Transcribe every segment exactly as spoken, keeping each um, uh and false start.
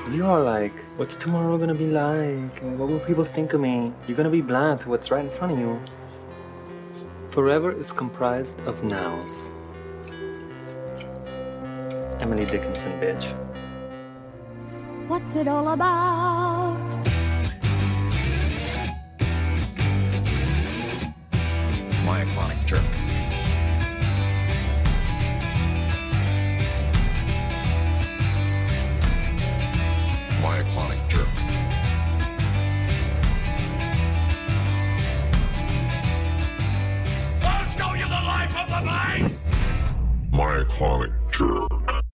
You're like, what's tomorrow gonna be like? And what will people think of me? You're gonna be blind to what's right in front of you. Forever is comprised of nows. Emily Dickinson, bitch. What's it all about? Myoclonic jerk. Myoclonic jerk. I'll show you the life of the mind! Myoclonic jerk.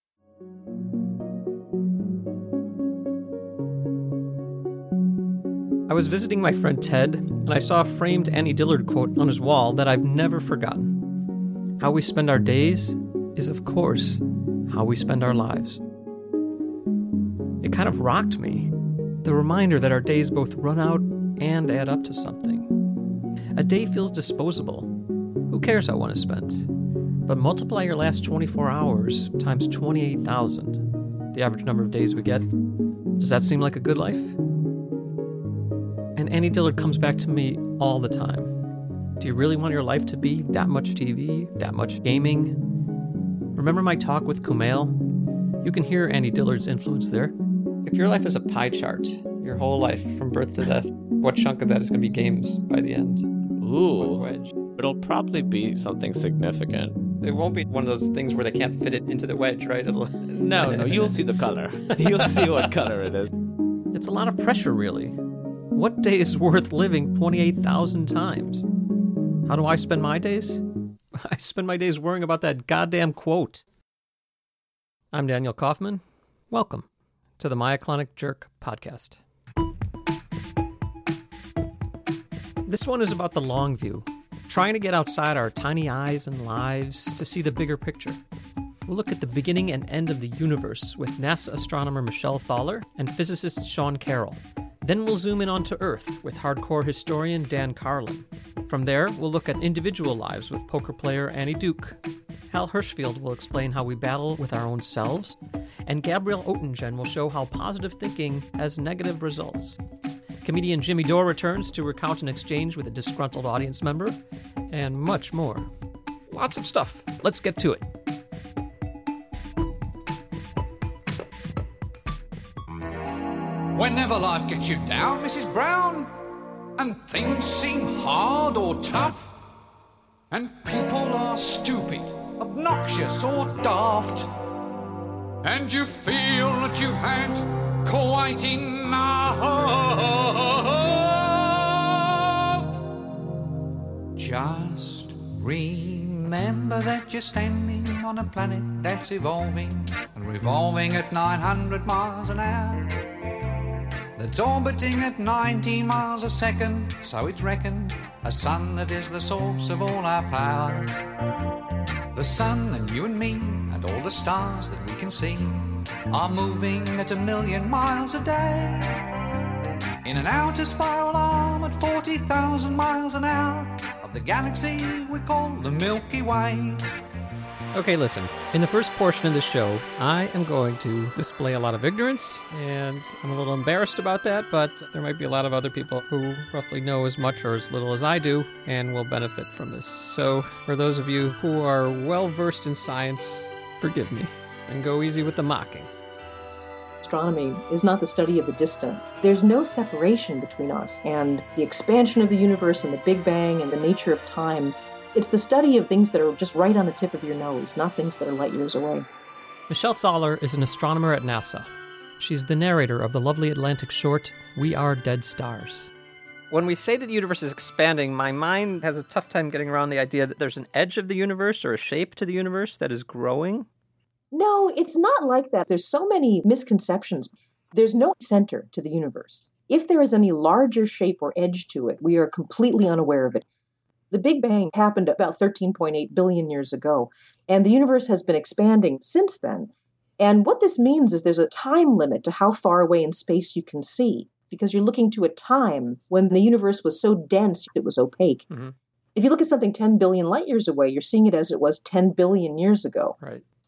I was visiting my friend Ted, and I saw a framed Annie Dillard quote on his wall that I've never forgotten. How we spend our days is, of course, how we spend our lives. It kind of rocked me, the reminder that our days both run out and add up to something. A day feels disposable. Who cares how one is spent? But multiply your last twenty-four hours times twenty-eight thousand, the average number of days we get. Does that seem like a good life? And Annie Dillard comes back to me all the time. Do you really want your life to be that much T V, that much gaming? Remember my talk with Kumail? You can hear Annie Dillard's influence there. If your life is a pie chart, your whole life from birth to death, what chunk of that is going to be games by the end? Ooh, What wedge? it'll probably be something significant. It won't be one of those things where they can't fit it into the wedge, right? It'll. No, no, you'll see the color. You'll see what color it is. It's a lot of pressure, really. What day is worth living twenty-eight thousand times? How do I spend my days? I spend my days worrying about that goddamn quote. I'm Daniel Kaufman. Welcome to the Myoclonic Jerk podcast. This one is about the long view, trying to get outside our tiny eyes and lives to see the bigger picture. We'll look at the beginning and end of the universe with NASA astronomer Michelle Thaller and physicist Sean Carroll. Then we'll zoom in onto Earth with hardcore historian Dan Carlin. From there, we'll look at individual lives with poker player Annie Duke. Hal Hirschfield will explain how we battle with our own selves, and Gabrielle Oettingen will show how positive thinking has negative results. Comedian Jimmy Dore returns to recount an exchange with a disgruntled audience member, and much more. Lots of stuff. Let's get to it. Whenever life gets you down, Missus Brown, and things seem hard or tough, and people are stupid, obnoxious or daft, and you feel that you've had quite enough, just remember that you're standing on a planet that's evolving and revolving at nine hundred miles an hour. That's orbiting at nineteen miles a second, so it's reckoned a sun that is the source of all our power. The sun and you and me and all the stars that we can see are moving at a million miles a day in an outer spiral arm at forty thousand miles an hour of the galaxy we call the Milky Way. Okay, listen. In the first portion of the show, I am going to display a lot of ignorance, and I'm a little embarrassed about that, but there might be a lot of other people who roughly know as much or as little as I do and will benefit from this. So, for those of you who are well-versed in science, forgive me, and go easy with the mocking. Astronomy is not the study of the distant. There's no separation between us and the expansion of the universe and the Big Bang and the nature of time. It's the study of things that are just right on the tip of your nose, not things that are light years away. Michelle Thaller is an astronomer at NASA. She's the narrator of the lovely Atlantic short, We Are Dead Stars. When we say that the universe is expanding, my mind has a tough time getting around the idea that there's an edge of the universe or a shape to the universe that is growing. No, it's not like that. There's so many misconceptions. There's no center to the universe. If there is any larger shape or edge to it, we are completely unaware of it. The Big Bang happened about thirteen point eight billion years ago, and the universe has been expanding since then. And what this means is there's a time limit to how far away in space you can see, because you're looking to a time when the universe was so dense it was opaque. Mm-hmm. If you look at something ten billion light years away, you're seeing it as it was ten billion years ago. Right.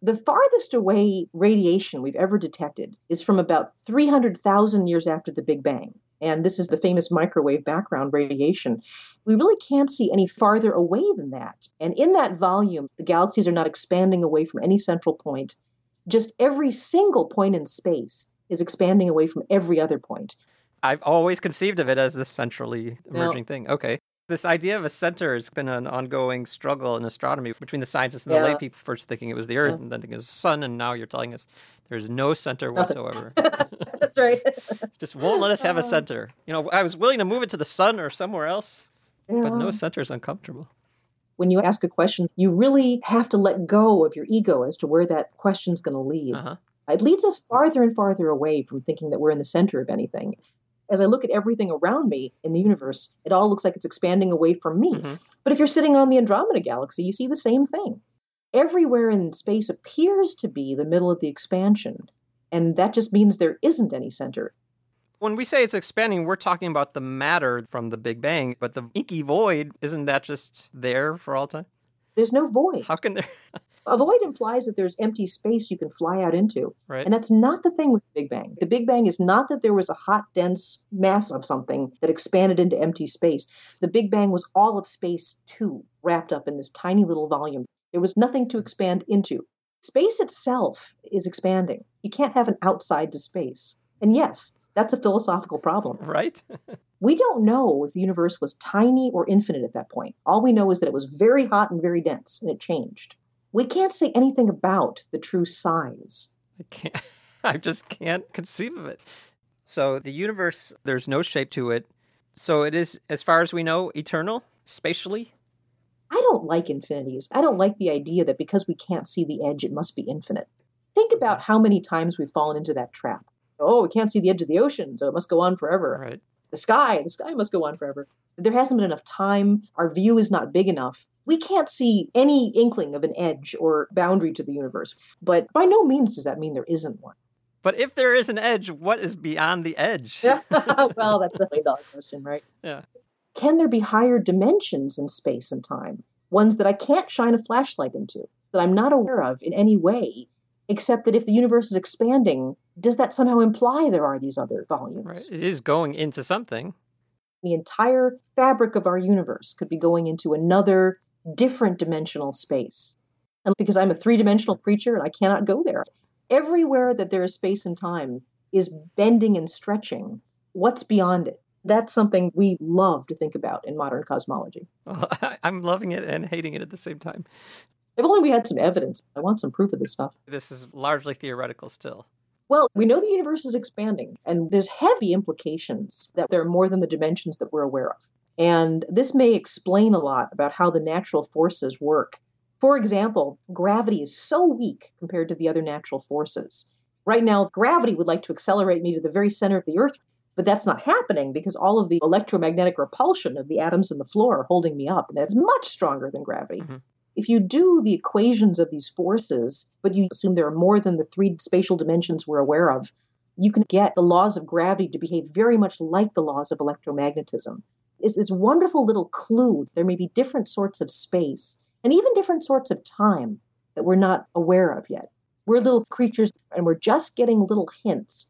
The farthest away radiation we've ever detected is from about three hundred thousand years after the Big Bang. And this is the famous microwave background radiation. We really can't see any farther away than that. And in that volume, the galaxies are not expanding away from any central point. Just every single point in space is expanding away from every other point. I've always conceived of it as this centrally emerging No. thing. Okay. This idea of a center has been an ongoing struggle in astronomy between the scientists and the Yeah. lay people, first thinking it was the Earth Yeah. and then thinking it was the Sun, and now you're telling us there's no center Nothing. whatsoever. That's right. Just won't let us have a center. You know, I was willing to move it to the Sun or somewhere else, but no Yeah. center is uncomfortable. When you ask a question, you really have to let go of your ego as to where that question's going to lead. Uh-huh. It leads us farther and farther away from thinking that we're in the center of anything. As I look at everything around me in the universe, it all looks like it's expanding away from me. Mhm. But if you're sitting on the Andromeda Galaxy, you see the same thing. Everywhere in space appears to be the middle of the expansion, and that just means there isn't any center. When we say it's expanding, we're talking about the matter from the Big Bang, but the inky void, isn't that just there for all time? There's no void. How can there... A void implies that there's empty space you can fly out into. Right. And that's not the thing with the Big Bang. The Big Bang is not that there was a hot, dense mass of something that expanded into empty space. The Big Bang was all of space, too, wrapped up in this tiny little volume. There was nothing to expand into. Space itself is expanding. You can't have an outside to space. And yes, that's a philosophical problem. Right? We don't know if the universe was tiny or infinite at that point. All we know is that it was very hot and very dense, and it changed. We can't say anything about the true size. I can't. I just can't conceive of it. So the universe, there's no shape to it. So it is, as far as we know, eternal, spatially. I don't like infinities. I don't like the idea that because we can't see the edge, it must be infinite. Think about how many times we've fallen into that trap. Oh, we can't see the edge of the ocean, so it must go on forever. Right. The sky, the sky must go on forever. There hasn't been enough time. Our view is not big enough. We can't see any inkling of an edge or boundary to the universe. But by no means does that mean there isn't one. But if there is an edge, what is beyond the edge? Well, that's the million dollar question, right? Yeah. Can there be higher dimensions in space and time? Ones that I can't shine a flashlight into, that I'm not aware of in any way, except that if the universe is expanding, does that somehow imply there are these other volumes? Right. It is going into something. The entire fabric of our universe could be going into another different dimensional space. And because I'm a three-dimensional creature and I cannot go there, everywhere that there is space and time is bending and stretching. What's beyond it? That's something we love to think about in modern cosmology. Well, I'm loving it and hating it at the same time. If only we had some evidence. I want some proof of this stuff. This is largely theoretical still. Well, we know the universe is expanding, and there's heavy implications that there are more than the dimensions that we're aware of. And this may explain a lot about how the natural forces work. For example, gravity is so weak compared to the other natural forces. Right now, gravity would like to accelerate me to the very center of the Earth, but that's not happening because all of the electromagnetic repulsion of the atoms in the floor are holding me up, and that's much stronger than gravity. Mm-hmm. If you do the equations of these forces, but you assume there are more than the three spatial dimensions we're aware of, you can get the laws of gravity to behave very much like the laws of electromagnetism. It's this wonderful little clue. There may be different sorts of space and even different sorts of time that we're not aware of yet. We're little creatures, and we're just getting little hints.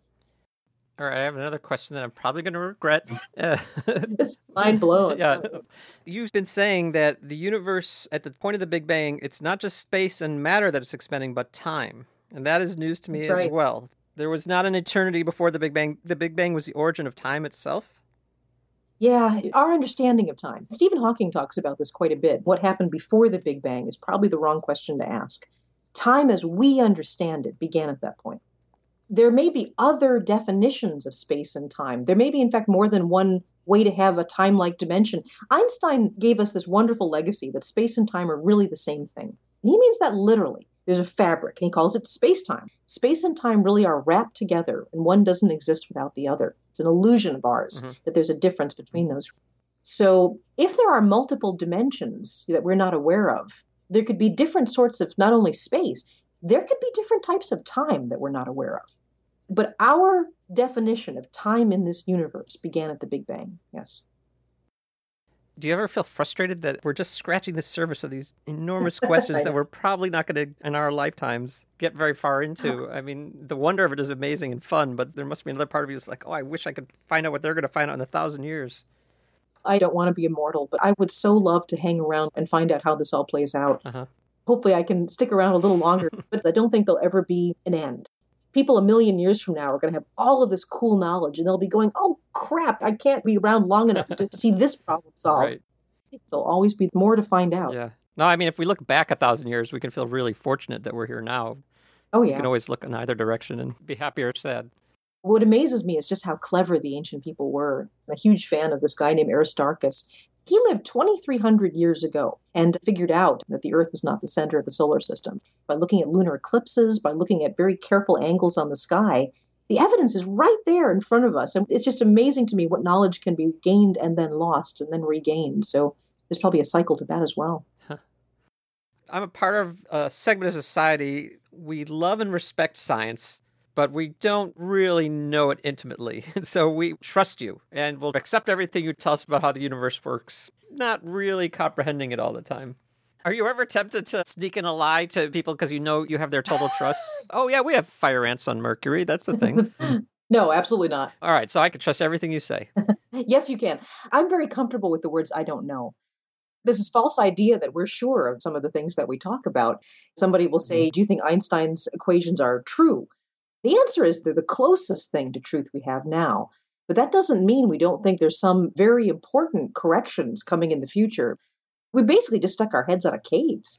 All right, I have another question that I'm probably going to regret. Uh, It's mind blown. yeah. You've been saying that the universe, at the point of the Big Bang, it's not just space and matter that it's expanding, but time. And that is news to me That's as right. well. There was not an eternity before the Big Bang. The Big Bang was the origin of time itself? Yeah, our understanding of time. Stephen Hawking talks about this quite a bit. What happened before the Big Bang is probably the wrong question to ask. Time as we understand it began at that point. There may be other definitions of space and time. There may be, in fact, more than one way to have a time-like dimension. Einstein gave us this wonderful legacy that space and time are really the same thing. And he means that literally. There's a fabric, and he calls it space-time. Space and time really are wrapped together, and one doesn't exist without the other. It's an illusion of ours Mm-hmm. that there's a difference between those. So if there are multiple dimensions that we're not aware of, there could be different sorts of not only space, there could be different types of time that we're not aware of. But our definition of time in this universe began at the Big Bang, yes. Do you ever feel frustrated that we're just scratching the surface of these enormous questions that we're probably not going to, in our lifetimes, get very far into? I mean, the wonder of it is amazing and fun, but there must be another part of you that's like, oh, I wish I could find out what they're going to find out in a thousand years. I don't want to be immortal, but I would so love to hang around and find out how this all plays out. Uh-huh. Hopefully I can stick around a little longer, but I don't think there'll ever be an end. People a million years from now are going to have all of this cool knowledge, and they'll be going, oh, crap, I can't be around long enough to see this problem solved. Right. There'll always be more to find out. Yeah. No, I mean, if we look back a thousand years, we can feel really fortunate that we're here now. Oh, yeah. We can always look in either direction and be happy or sad. What amazes me is just how clever the ancient people were. I'm a huge fan of this guy named Aristarchus. He lived twenty-three hundred years ago and figured out that the Earth was not the center of the solar system. By looking at lunar eclipses, by looking at very careful angles on the sky, the evidence is right there in front of us. And it's just amazing to me what knowledge can be gained and then lost and then regained. So there's probably a cycle to that as well. Huh. I'm a part of a segment of society. We love and respect science, but we don't really know it intimately. So we trust you and we'll accept everything you tell us about how the universe works, not really comprehending it all the time. Are you ever tempted to sneak in a lie to people because you know you have their total trust? Oh, yeah, we have fire ants on Mercury. That's the thing. No, absolutely not. All right, so I can trust everything you say. Yes, you can. I'm very comfortable with the words I don't know. There's this false idea that we're sure of some of the things that we talk about. Somebody will say, do you think Einstein's equations are true? The answer is they're the closest thing to truth we have now. But that doesn't mean we don't think there's some very important corrections coming in the future. We basically just stuck our heads out of caves.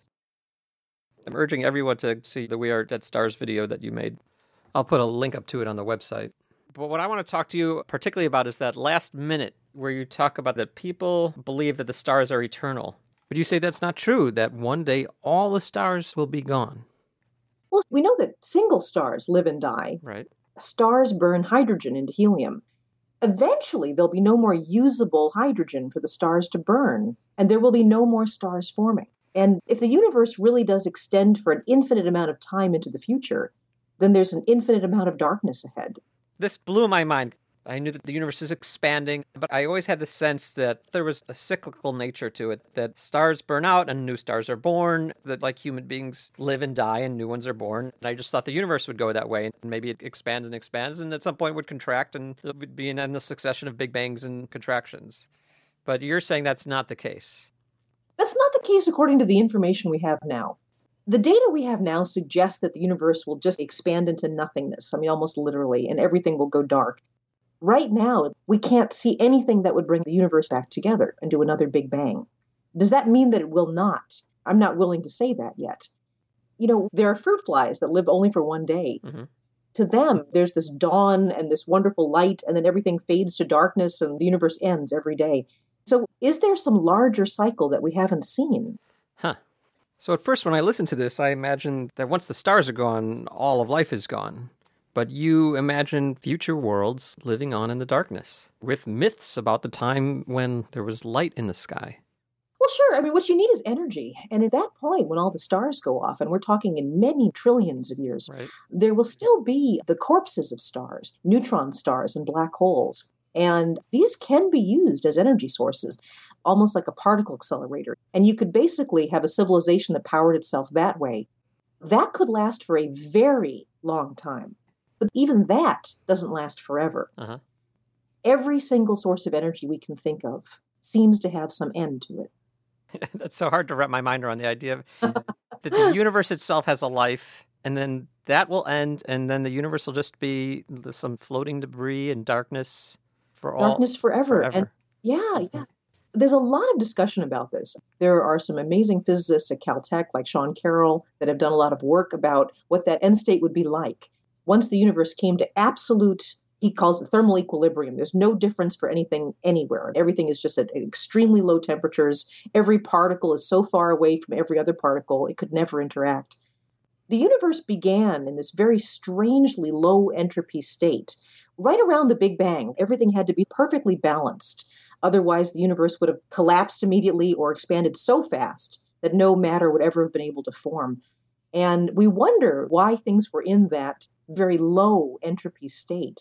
I'm urging everyone to see the We Are Dead Stars video that you made. I'll put a link up to it on the website. But what I want to talk to you particularly about is that last minute where you talk about that people believe that the stars are eternal. But you say that's not true, that one day all the stars will be gone. Well, we know that single stars live and die. Right. Stars burn hydrogen into helium. Eventually, there'll be no more usable hydrogen for the stars to burn, and there will be no more stars forming. And if the universe really does extend for an infinite amount of time into the future, then there's an infinite amount of darkness ahead. This blew my mind. I knew that the universe is expanding, but I always had the sense that there was a cyclical nature to it, that stars burn out and new stars are born, that like human beings live and die and new ones are born. And I just thought the universe would go that way, and maybe it expands and expands, and at some point would contract, and there would be an endless succession of big bangs and contractions. But you're saying that's not the case. That's not the case according to the information we have now. The data we have now suggests that the universe will just expand into nothingness, I mean, almost literally, and everything will go dark. Right now, we can't see anything that would bring the universe back together and do another Big Bang. Does that mean that it will not? I'm not willing to say that yet. You know, there are fruit flies that live only for one day. Mm-hmm. To them, there's this dawn and this wonderful light, and then everything fades to darkness and the universe ends every day. So is there some larger cycle that we haven't seen? Huh. So at first, when I listened to this, I imagined that once the stars are gone, all of life is gone. But you imagine future worlds living on in the darkness, with myths about the time when there was light in the sky. Well, sure. I mean, what you need is energy. And at that point, when all the stars go off, and we're talking in many trillions of years, right, there will still be the corpses of stars, neutron stars and black holes. And these can be used as energy sources, almost like a particle accelerator. And you could basically have a civilization that powered itself that way. That could last for a very long time. But even that doesn't last forever. Uh-huh. Every single source of energy we can think of seems to have some end to it. That's so hard to wrap my mind around, the idea of that the universe itself has a life, and then that will end, and then the universe will just be some floating debris and darkness for all. Darkness forever. forever. And yeah, yeah. There's a lot of discussion about this. There are some amazing physicists at Caltech, like Sean Carroll, that have done a lot of work about what that end state would be like. Once the universe came to absolute, he calls it thermal equilibrium. There's no difference for anything anywhere. Everything is just at extremely low temperatures. Every particle is so far away from every other particle, it could never interact. The universe began in this very strangely low entropy state. Right around the Big Bang, everything had to be perfectly balanced. Otherwise, the universe would have collapsed immediately or expanded so fast that no matter would ever have been able to form. And we wonder why things were in that very low entropy state.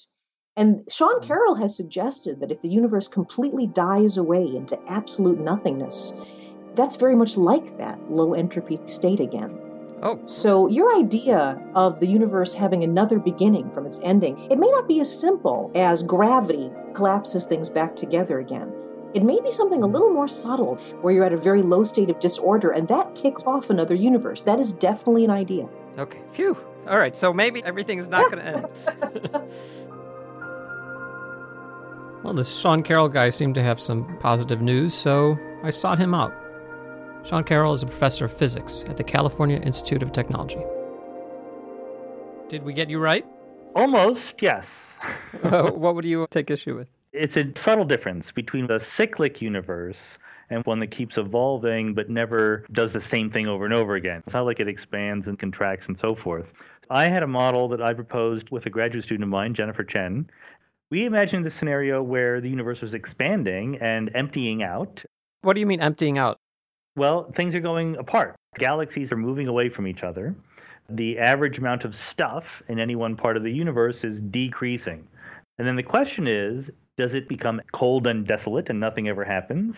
And Sean Carroll has suggested that if the universe completely dies away into absolute nothingness, that's very much like that low entropy state again. Oh. So your idea of the universe having another beginning from its ending, it may not be as simple as gravity collapses things back together again. It may be something a little more subtle, where you're at a very low state of disorder, and that kicks off another universe. That is definitely an idea. Okay, phew. All right, so maybe everything is not going to end. Well, this Sean Carroll guy seemed to have some positive news, so I sought him out. Sean Carroll is a professor of physics at the California Institute of Technology. Did we get you right? Almost, yes. uh, what would you take issue with? It's a subtle difference between the cyclic universe and one that keeps evolving but never does the same thing over and over again. It's not like it expands and contracts and so forth. I had a model that I proposed with a graduate student of mine, Jennifer Chen. We imagined a scenario where the universe was expanding and emptying out. What do you mean emptying out? Well, things are going apart. Galaxies are moving away from each other. The average amount of stuff in any one part of the universe is decreasing. And then the question is, does it become cold and desolate and nothing ever happens?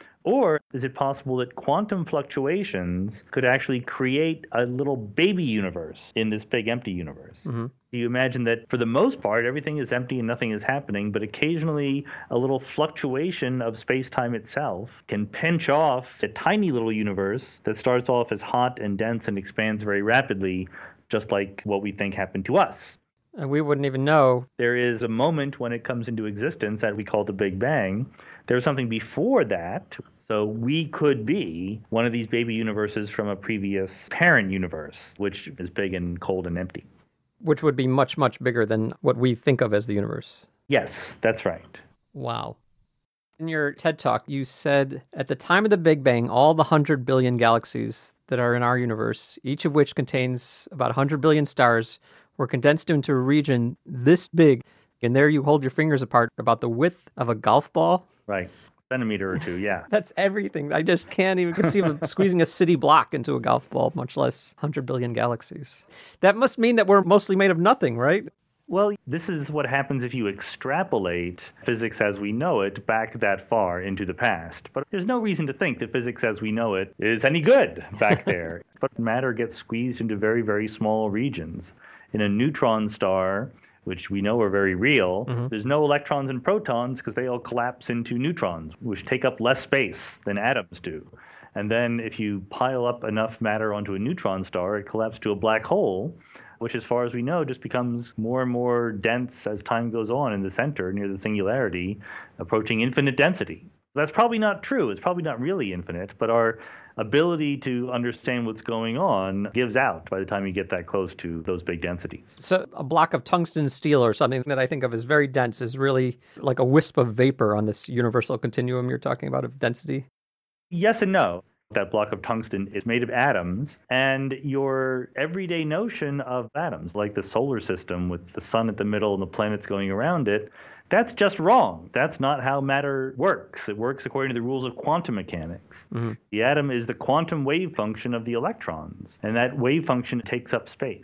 Or is it possible that quantum fluctuations could actually create a little baby universe in this big empty universe? Mm-hmm. You imagine that for the most part, everything is empty and nothing is happening, but occasionally a little fluctuation of space-time itself can pinch off a tiny little universe that starts off as hot and dense and expands very rapidly, just like what we think happened to us. And we wouldn't even know. There is a moment when it comes into existence that we call the Big Bang. There's something before that, so we could be one of these baby universes from a previous parent universe, which is big and cold and empty. Which would be much, much bigger than what we think of as the universe. Yes, that's right. Wow. In your TED Talk, you said, at the time of the Big Bang, all the one hundred billion galaxies that are in our universe, each of which contains about one hundred billion stars, were condensed into a region this big. And there you hold your fingers apart about the width of a golf ball. Right. Centimeter or two, yeah. That's everything. I just can't even conceive of squeezing a city block into a golf ball, much less one hundred billion galaxies. That must mean that we're mostly made of nothing, right? Well, this is what happens if you extrapolate physics as we know it back that far into the past. But there's no reason to think that physics as we know it is any good back there. But matter gets squeezed into very, very small regions. In a neutron star, which we know are very real, mm-hmm. there's no electrons and protons because they all collapse into neutrons, which take up less space than atoms do. And then if you pile up enough matter onto a neutron star, it collapses to a black hole, which as far as we know just becomes more and more dense as time goes on in the center near the singularity, approaching infinite density. That's probably not true. It's probably not really infinite, but our ability to understand what's going on gives out by the time you get that close to those big densities. So a block of tungsten steel or something that I think of as very dense is really like a wisp of vapor on this universal continuum you're talking about of density? Yes and no. That block of tungsten is made of atoms, and your everyday notion of atoms, like the solar system with the sun at the middle and the planets going around it, that's just wrong. That's not how matter works. It works according to the rules of quantum mechanics. Mm-hmm. The atom is the quantum wave function of the electrons, and that wave function takes up space.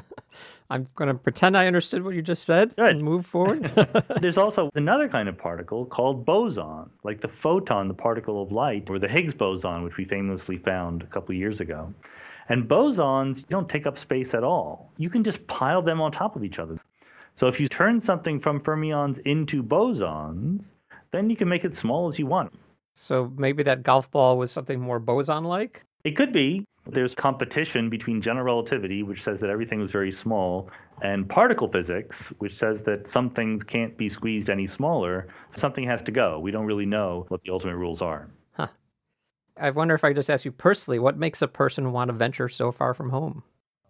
I'm going to pretend I understood what you just said Good. and move forward. There's also another kind of particle called boson, like the photon, the particle of light, or the Higgs boson, which we famously found a couple of years ago. And bosons don't take up space at all. You can just pile them on top of each other. So if you turn something from fermions into bosons, then you can make it small as you want. So maybe that golf ball was something more boson-like? It could be. There's competition between general relativity, which says that everything is very small, and particle physics, which says that some things can't be squeezed any smaller. Something has to go. We don't really know what the ultimate rules are. Huh. I wonder if I just ask you personally, what makes a person want to venture so far from home?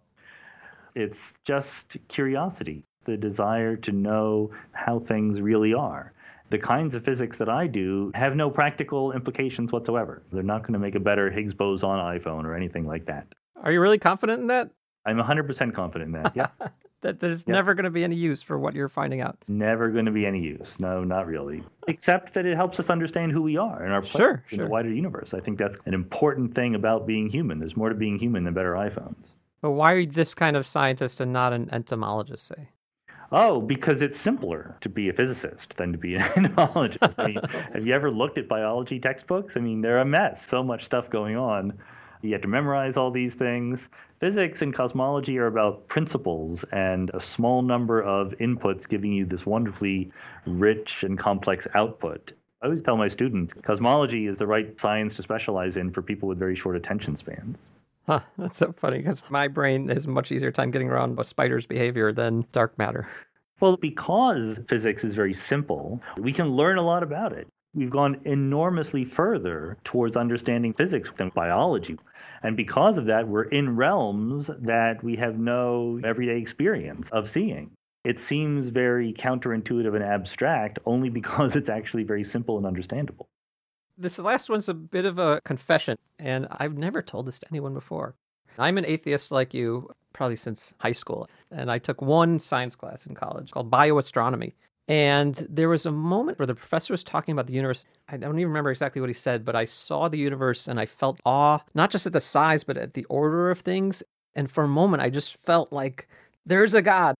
It's just curiosity, the desire to know how things really are. The kinds of physics that I do have no practical implications whatsoever. They're not going to make a better Higgs boson iPhone or anything like that. Are you really confident in that? I'm one hundred percent confident in that, yeah. That there's yeah. never going to be any use for what you're finding out? Never going to be any use. No, not really. Except that it helps us understand who we are and our place sure, in sure. the wider universe. I think that's an important thing about being human. There's more to being human than better iPhones. But why are you this kind of scientist and not an entomologist, say? Oh, because it's simpler to be a physicist than to be an entomologist. I mean, have you ever looked at biology textbooks? I mean, they're a mess. So much stuff going on. You have to memorize all these things. Physics and cosmology are about principles and a small number of inputs giving you this wonderfully rich and complex output. I always tell my students, cosmology is the right science to specialize in for people with very short attention spans. Huh, that's so funny, because my brain has a much easier time getting around a spider's behavior than dark matter. Well, because physics is very simple, we can learn a lot about it. We've gone enormously further towards understanding physics than biology. And because of that, we're in realms that we have no everyday experience of seeing. It seems very counterintuitive and abstract only because it's actually very simple and understandable. This last one's a bit of a confession, and I've never told this to anyone before. I'm an atheist like you, probably since high school, and I took one science class in college called bioastronomy. And there was a moment where the professor was talking about the universe. I don't even remember exactly what he said, but I saw the universe and I felt awe, not just at the size, but at the order of things. And for a moment, I just felt like there's a God.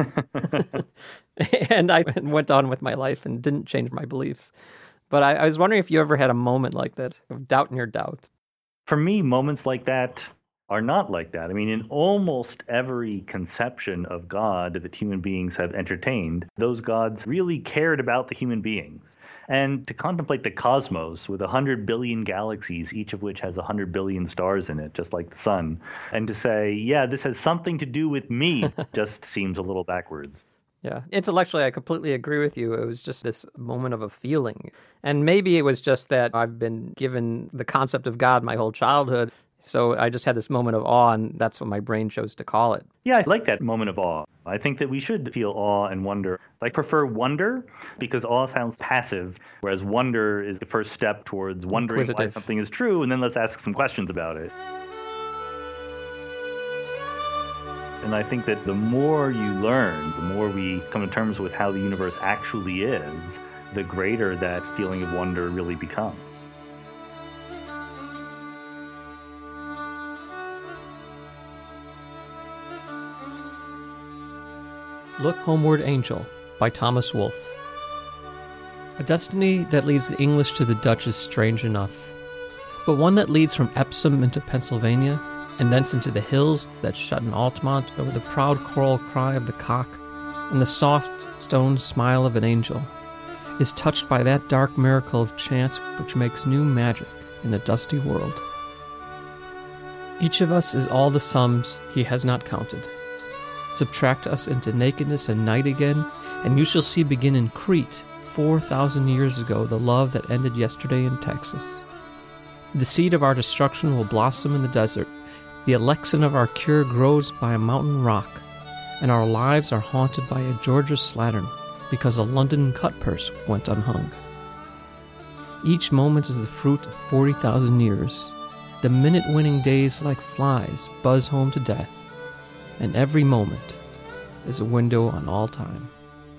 And I went on with my life and didn't change my beliefs. But I, I was wondering if you ever had a moment like that, of doubt in your doubt. For me, moments like that are not like that. I mean, in almost every conception of God that human beings have entertained, those gods really cared about the human beings. And to contemplate the cosmos with a hundred billion galaxies, each of which has a hundred billion stars in it, just like the sun, and to say, yeah, this has something to do with me, just seems a little backwards. Yeah. Intellectually, I completely agree with you. It was just this moment of a feeling. And maybe it was just that I've been given the concept of God my whole childhood. So I just had this moment of awe, and that's what my brain chose to call it. Yeah, I like that moment of awe. I think that we should feel awe and wonder. I prefer wonder because awe sounds passive, whereas wonder is the first step towards wondering why something is true, and then let's ask some questions about it. And I think that the more you learn, the more we come to terms with how the universe actually is, the greater that feeling of wonder really becomes. Look Homeward, Angel by Thomas Wolfe. A destiny that leads the English to the Dutch is strange enough, but one that leads from Epsom into Pennsylvania, and thence into the hills that shut in Altamont over the proud choral cry of the cock and the soft stone smile of an angel, is touched by that dark miracle of chance which makes new magic in a dusty world. Each of us is all the sums he has not counted. Subtract us into nakedness and night again, and you shall see begin in Crete, four thousand years ago, the love that ended yesterday in Texas. The seed of our destruction will blossom in the desert. The election of our cure grows by a mountain rock, and our lives are haunted by a Georgia slattern because a London cut purse went unhung. Each moment is the fruit of forty thousand years. The minute-winning days like flies buzz home to death, and every moment is a window on all time.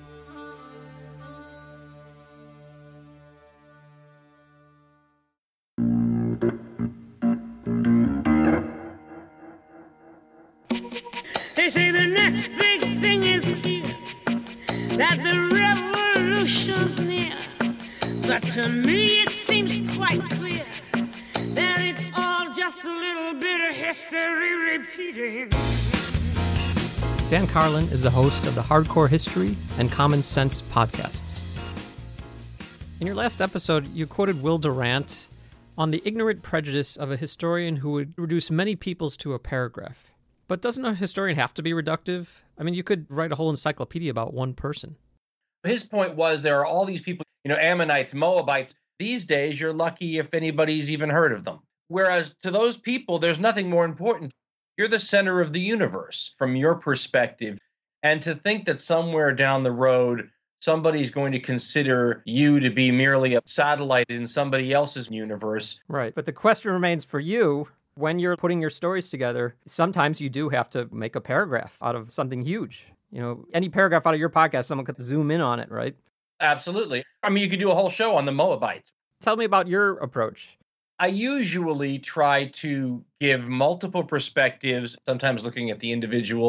They say the next big thing is here, that the revolution's near. But to me it seems quite clear that it's all just a little bit of history repeating. Dan Carlin is the host of the Hardcore History and Common Sense podcasts. In your last episode, you quoted Will Durant on the ignorant prejudice of a historian who would reduce many peoples to a paragraph. But doesn't a historian have to be reductive? I mean, you could write a whole encyclopedia about one person. His point was there are all these people, you know, Ammonites, Moabites. These days, you're lucky if anybody's even heard of them. Whereas to those people, there's nothing more important. You're the center of the universe from your perspective. And to think that somewhere down the road, somebody's going to consider you to be merely a satellite in somebody else's universe. Right. But the question remains for you, when you're putting your stories together, sometimes you do have to make a paragraph out of something huge. You know, any paragraph out of your podcast, someone could zoom in on it, right? Absolutely. I mean, you could do a whole show on the Moabites. Tell me about your approach. I usually try to give multiple perspectives, sometimes looking at the individual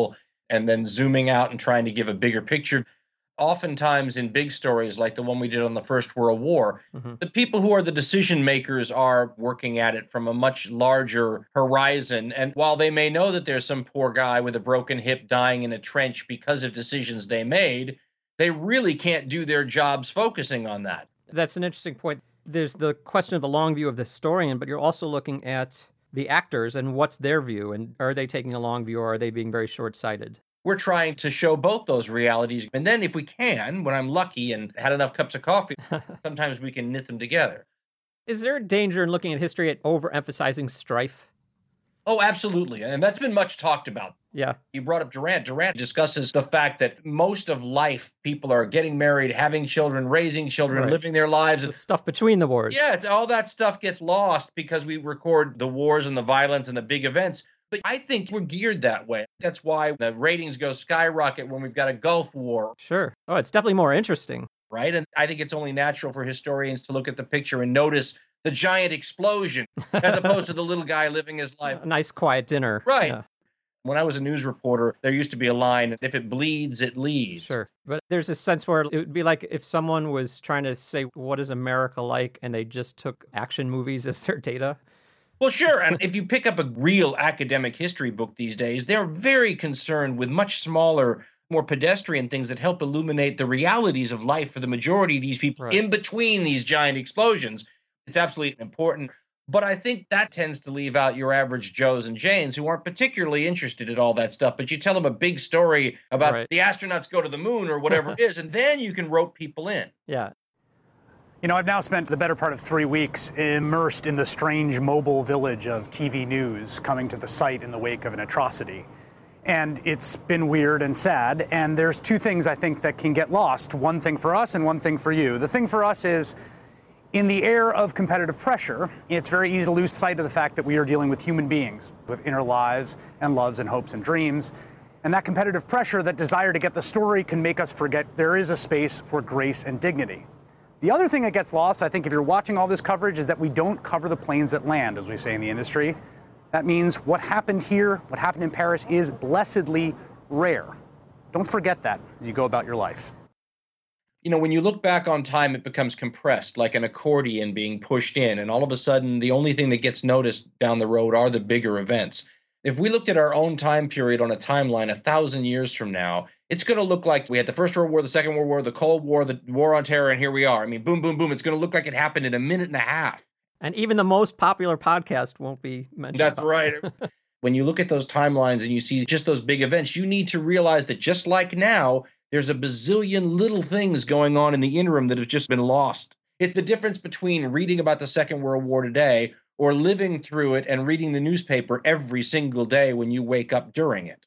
and then zooming out and trying to give a bigger picture. Oftentimes in big stories like the one we did on the First World War, mm-hmm. the people who are the decision makers are working at it from a much larger horizon. And while they may know that there's some poor guy with a broken hip dying in a trench because of decisions they made, they really can't do their jobs focusing on that. That's an interesting point. There's the question of the long view of the historian, but you're also looking at the actors and what's their view, and are they taking a long view or are they being very short-sighted? We're trying to show both those realities. And then if we can, when I'm lucky and had enough cups of coffee, sometimes we can knit them together. Is there a danger in looking at history at overemphasizing strife? Oh, absolutely. And that's been much talked about. Yeah. You brought up Durant. Durant discusses the fact that most of life, people are getting married, having children, raising children, right. living their lives. The stuff between the wars. Yes, all that stuff gets lost because we record the wars and the violence and the big events. But I think we're geared that way. That's why the ratings go skyrocket when we've got a Gulf War. Sure. Oh, it's definitely more interesting. Right? And I think it's only natural for historians to look at the picture and notice the giant explosion as opposed to the little guy living his life. A nice quiet dinner. Right. Yeah. When I was a news reporter, there used to be a line, if it bleeds, it leads. Sure. But there's a sense where it would be like if someone was trying to say, what is America like? And they just took action movies as their data. Well, sure. And if you pick up a real academic history book these days, they're very concerned with much smaller, more pedestrian things that help illuminate the realities of life for the majority of these people right. in between these giant explosions. It's absolutely important. But I think that tends to leave out your average Joes and Janes who aren't particularly interested in all that stuff. But you tell them a big story about right. the astronauts go to the moon or whatever it is, and then you can rope people in. Yeah. You know, I've now spent the better part of three weeks immersed in the strange mobile village of T V news coming to the site in the wake of an atrocity. And it's been weird and sad. And there's two things I think that can get lost. One thing for us and one thing for you. The thing for us is, in the air of competitive pressure, it's very easy to lose sight of the fact that we are dealing with human beings with inner lives and loves and hopes and dreams. And that competitive pressure, that desire to get the story, can make us forget there is a space for grace and dignity. The other thing that gets lost, I think, if you're watching all this coverage, is that we don't cover the planes that land, as we say in the industry. That means what happened here, what happened in Paris, is blessedly rare. Don't forget that as you go about your life. You know, when you look back on time, it becomes compressed, like an accordion being pushed in, and all of a sudden, the only thing that gets noticed down the road are the bigger events. If we looked at our own time period on a timeline a thousand years from now, it's going to look like we had the First World War, the Second World War, the Cold War, the War on Terror, and here we are. I mean, boom, boom, boom. It's going to look like it happened in a minute and a half. And even the most popular podcast won't be mentioned. That's right. When you look at those timelines and you see just those big events, you need to realize that just like now, there's a bazillion little things going on in the interim that have just been lost. It's the difference between reading about the Second World War today or living through it and reading the newspaper every single day when you wake up during it.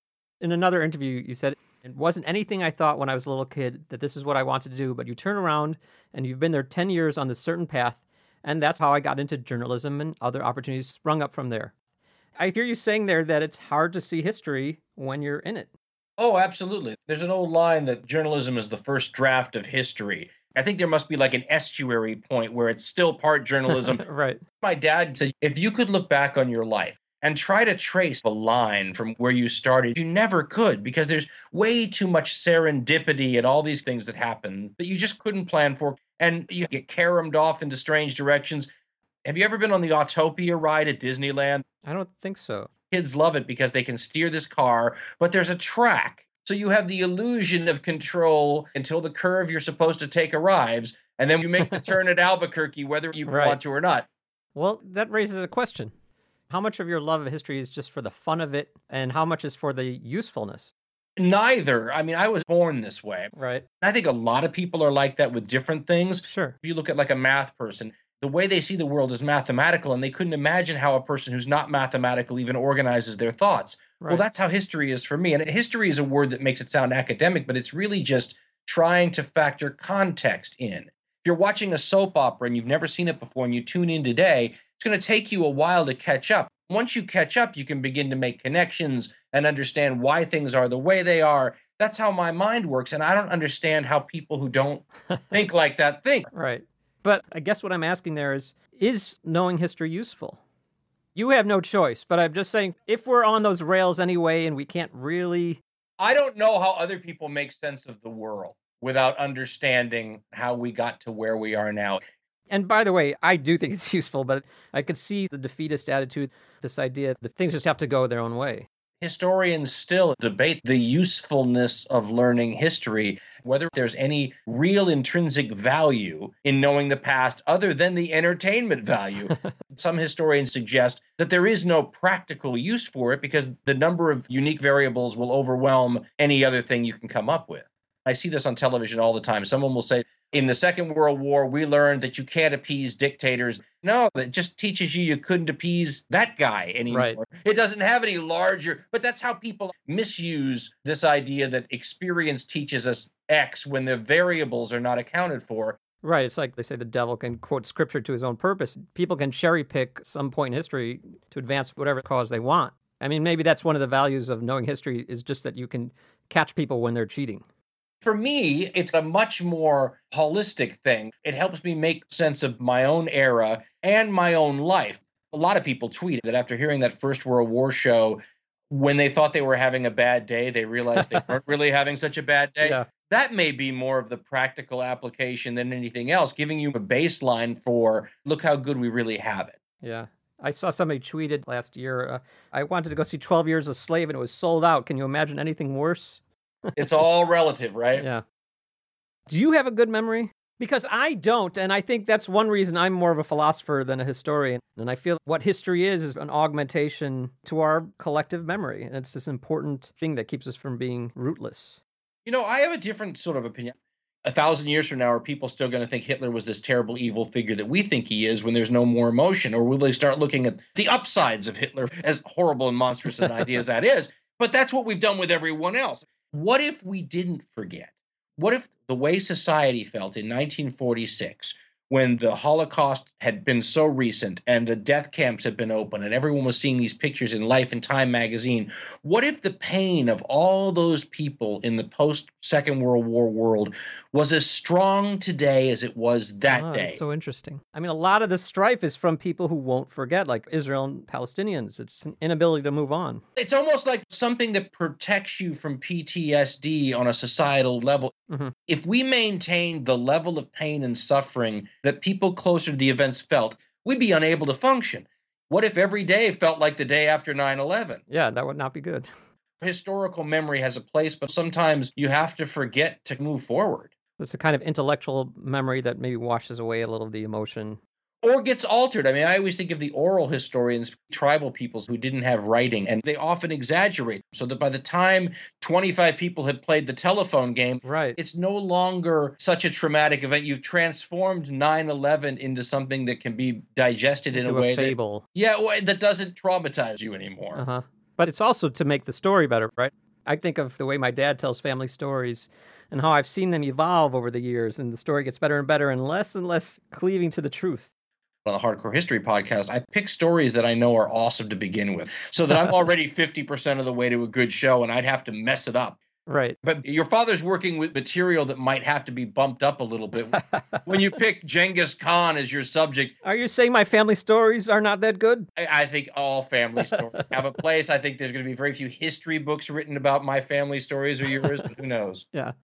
In another interview, you said, it wasn't anything I thought when I was a little kid that this is what I wanted to do, but you turn around and you've been there ten years on this certain path, and that's how I got into journalism and other opportunities sprung up from there. I hear you saying there that it's hard to see history when you're in it. Oh, absolutely. There's an old line that journalism is the first draft of history. I think there must be like an estuary point where it's still part journalism. Right. My dad said, if you could look back on your life and try to trace a line from where you started, you never could, because there's way too much serendipity and all these things that happen that you just couldn't plan for. And you get caromed off into strange directions. Have you ever been on the Autopia ride at Disneyland? I don't think so. Kids love it because they can steer this car, but there's a track. So you have the illusion of control until the curve you're supposed to take arrives, and then you make the turn at Albuquerque, whether you right. want to or not. Well, that raises a question. How much of your love of history is just for the fun of it, and how much is for the usefulness? Neither. I mean, I was born this way. Right. I think a lot of people are like that with different things. Sure. If you look at like a math person, the way they see the world is mathematical, and they couldn't imagine how a person who's not mathematical even organizes their thoughts. Right. Well, that's how history is for me. And history is a word that makes it sound academic, but it's really just trying to factor context in. If you're watching a soap opera and you've never seen it before and you tune in today, it's going to take you a while to catch up. Once you catch up, you can begin to make connections and understand why things are the way they are. That's how my mind works, and I don't understand how people who don't think like that think. Right. But I guess what I'm asking there is, is knowing history useful? You have no choice, but I'm just saying, if we're on those rails anyway and we can't really I don't know how other people make sense of the world without understanding how we got to where we are now. And by the way, I do think it's useful, but I could see the defeatist attitude, this idea that things just have to go their own way. Historians still debate the usefulness of learning history, whether there's any real intrinsic value in knowing the past other than the entertainment value. Some historians suggest that there is no practical use for it because the number of unique variables will overwhelm any other thing you can come up with. I see this on television all the time. Someone will say, in the Second World War, we learned that you can't appease dictators. No, it just teaches you you couldn't appease that guy anymore. Right. It doesn't have any larger, but that's how people misuse this idea that experience teaches us X when the variables are not accounted for. Right. It's like they say the devil can quote scripture to his own purpose. People can cherry pick some point in history to advance whatever cause they want. I mean, maybe that's one of the values of knowing history is just that you can catch people when they're cheating. For me, it's a much more holistic thing. It helps me make sense of my own era and my own life. A lot of people tweet that after hearing that First World War show, when they thought they were having a bad day, they realized they weren't really having such a bad day. Yeah. That may be more of the practical application than anything else, giving you a baseline for look how good we really have it. Yeah. I saw somebody tweeted last year, uh, I wanted to go see twelve Years a Slave and it was sold out. Can you imagine anything worse? It's all relative, right? Yeah. Do you have a good memory? Because I don't, and I think that's one reason I'm more of a philosopher than a historian. And I feel what history is is an augmentation to our collective memory. And it's this important thing that keeps us from being rootless. You know, I have a different sort of opinion. A thousand years from now, are people still going to think Hitler was this terrible, evil figure that we think he is when there's no more emotion? Or will they start looking at the upsides of Hitler, as horrible and monstrous an idea as that is? But that's what we've done with everyone else. What if we didn't forget? What if the way society felt in nineteen forty-six, when the Holocaust had been so recent and the death camps had been open and everyone was seeing these pictures in Life and Time magazine, what if the pain of all those people in the post-Second World War world was as strong today as it was that Oh, day? that's so interesting. I mean, a lot of the strife is from people who won't forget, like Israel and Palestinians. It's an inability to move on. It's almost like something that protects you from P T S D on a societal level. Mm-hmm. If we maintained the level of pain and suffering that people closer to the events felt, we'd be unable to function. What if every day felt like the day after nine eleven? Yeah, that would not be good. Historical memory has a place, but sometimes you have to forget to move forward. It's a kind of intellectual memory that maybe washes away a little of the emotion. Or gets altered. I mean, I always think of the oral historians, tribal peoples who didn't have writing, and they often exaggerate so that by the time twenty-five people had played the telephone game, right, it's no longer such a traumatic event. You've transformed nine eleven into something that can be digested in Into a way a fable. That, yeah, well, that doesn't traumatize you anymore. Uh-huh. But it's also to make the story better, right? I think of the way my dad tells family stories and how I've seen them evolve over the years, and the story gets better and better and less and less cleaving to the truth. On the Hardcore History podcast, I pick stories that I know are awesome to begin with, so that I'm already fifty percent of the way to a good show, and I'd have to mess it up. Right. But your father's working with material that might have to be bumped up a little bit. When you pick Genghis Khan as your subject. Are you saying my family stories are not that good? I, I think all family stories have a place. I think there's going to be very few history books written about my family stories or yours, but who knows? Yeah.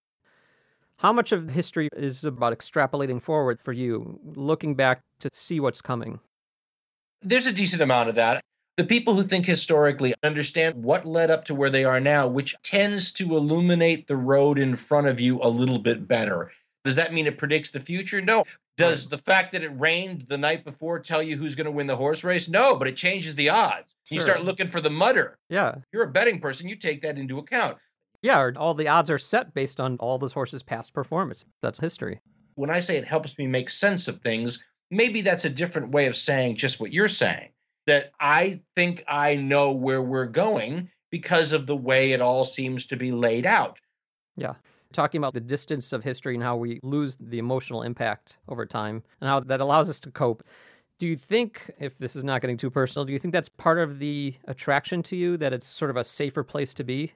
How much of history is about extrapolating forward for you, looking back to see what's coming? There's a decent amount of that. The people who think historically understand what led up to where they are now, which tends to illuminate the road in front of you a little bit better. Does that mean it predicts the future? No. Does the fact that it rained the night before tell you who's going to win the horse race? No, but it changes the odds. Sure. You start looking for the mutter. Yeah. You're a betting person. You take that into account. Yeah, or all the odds are set based on all those horses' past performance. That's history. When I say it helps me make sense of things, maybe that's a different way of saying just what you're saying. That I think I know where we're going because of the way it all seems to be laid out. Yeah. Talking about the distance of history and how we lose the emotional impact over time and how that allows us to cope. Do you think, if this is not getting too personal, do you think that's part of the attraction to you, that it's sort of a safer place to be?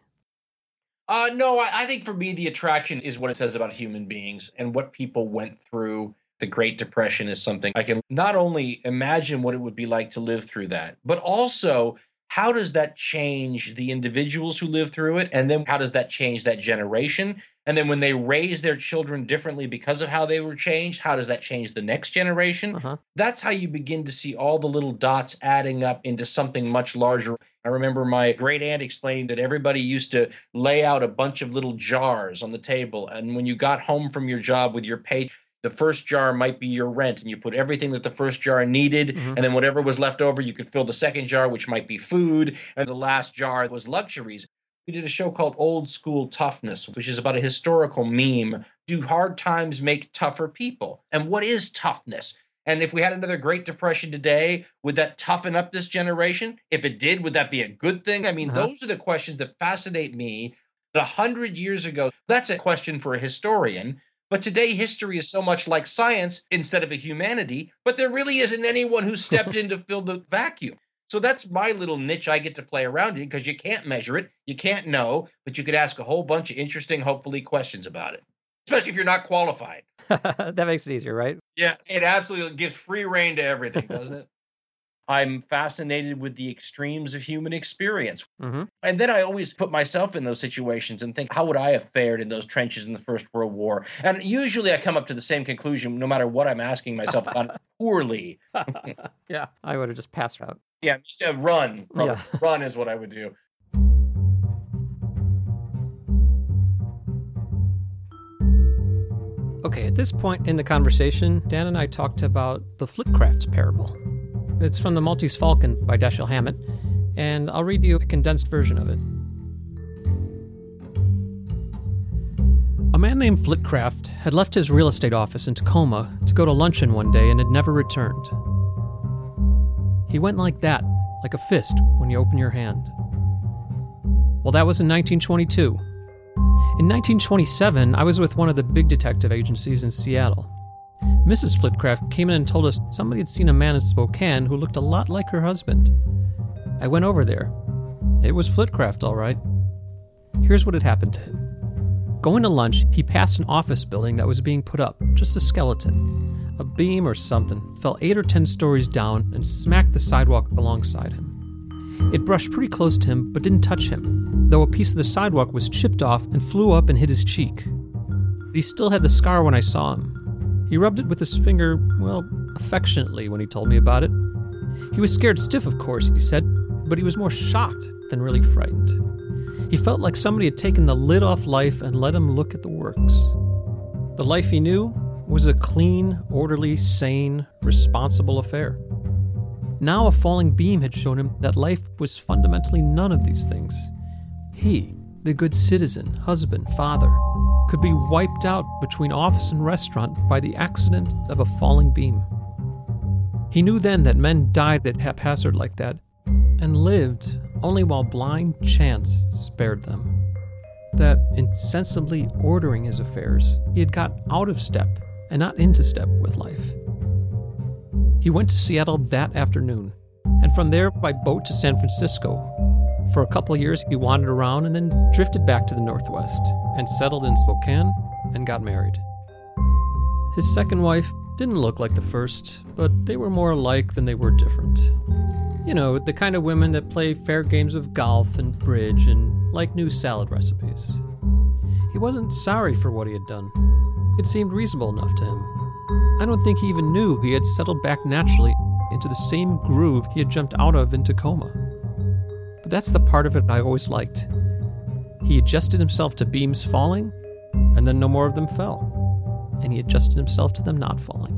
Uh, no, I, I think for me, the attraction is what it says about human beings and what people went through. The Great Depression is something I can not only imagine what it would be like to live through that, but also how does that change the individuals who live through it? And then how does that change that generation? And then when they raise their children differently because of how they were changed, how does that change the next generation? Uh-huh. That's how you begin to see all the little dots adding up into something much larger. I remember my great aunt explaining that everybody used to lay out a bunch of little jars on the table. And when you got home from your job with your pay, the first jar might be your rent, and you put everything that the first jar needed, Mhm. and then whatever was left over, you could fill the second jar, which might be food, and the last jar was luxuries. We did a show called Old School Toughness, which is about a historical meme. Do hard times make tougher people? And what is toughness? And if we had another Great Depression today, would that toughen up this generation? If it did, would that be a good thing? I mean, Uh-huh. those are the questions that fascinate me. A hundred years ago, that's a question for a historian. But today, history is so much like science instead of a humanity, but there really isn't anyone who stepped in to fill the vacuum. So that's my little niche I get to play around in, because you can't measure it, you can't know, but you could ask a whole bunch of interesting, hopefully, questions about it, especially if you're not qualified. That makes it easier, right? Yeah, it absolutely gives free rein to everything, doesn't it? I'm fascinated with the extremes of human experience. Mm-hmm. And then I always put myself in those situations and think, how would I have fared in those trenches in the First World War? And usually I come up to the same conclusion, no matter what I'm asking myself about, poorly. Yeah, I would have just passed out. Yeah, uh, run. Probably. Yeah. Run is what I would do. Okay, at this point in the conversation, Dan and I talked about the Flitcraft parable. It's from the Maltese Falcon by Dashiell Hammett, and I'll read you a condensed version of it. A man named Flitcraft had left his real estate office in Tacoma to go to luncheon one day and had never returned. He went like that, like a fist when you open your hand. Well, that was in nineteen twenty-two. In nineteen twenty-seven, I was with one of the big detective agencies in Seattle. Missus Flitcraft came in and told us somebody had seen a man in Spokane who looked a lot like her husband. I went over there. It was Flitcraft, all right. Here's what had happened to him. Going to lunch, he passed an office building that was being put up, just a skeleton. A beam or something fell eight or ten stories down and smacked the sidewalk alongside him. It brushed pretty close to him, but didn't touch him, though a piece of the sidewalk was chipped off and flew up and hit his cheek. He still had the scar when I saw him. He rubbed it with his finger, well, affectionately when he told me about it. He was scared stiff, of course, he said, but he was more shocked than really frightened. He felt like somebody had taken the lid off life and let him look at the works. The life he knew was a clean, orderly, sane, responsible affair. Now a falling beam had shown him that life was fundamentally none of these things. He, the good citizen, husband, father, could be wiped out between office and restaurant by the accident of a falling beam. He knew then that men died at haphazard like that and lived only while blind chance spared them. That, insensibly ordering his affairs, he had got out of step and not into step with life. He went to Seattle that afternoon, and from there by boat to San Francisco. For a couple of years, he wandered around and then drifted back to the Northwest and settled in Spokane and got married. His second wife didn't look like the first, but they were more alike than they were different. You know, the kind of women that play fair games of golf and bridge and like new salad recipes. He wasn't sorry for what he had done. It seemed reasonable enough to him. I don't think he even knew he had settled back naturally into the same groove he had jumped out of in Tacoma. But that's the part of it I always liked. He adjusted himself to beams falling, and then no more of them fell. And he adjusted himself to them not falling.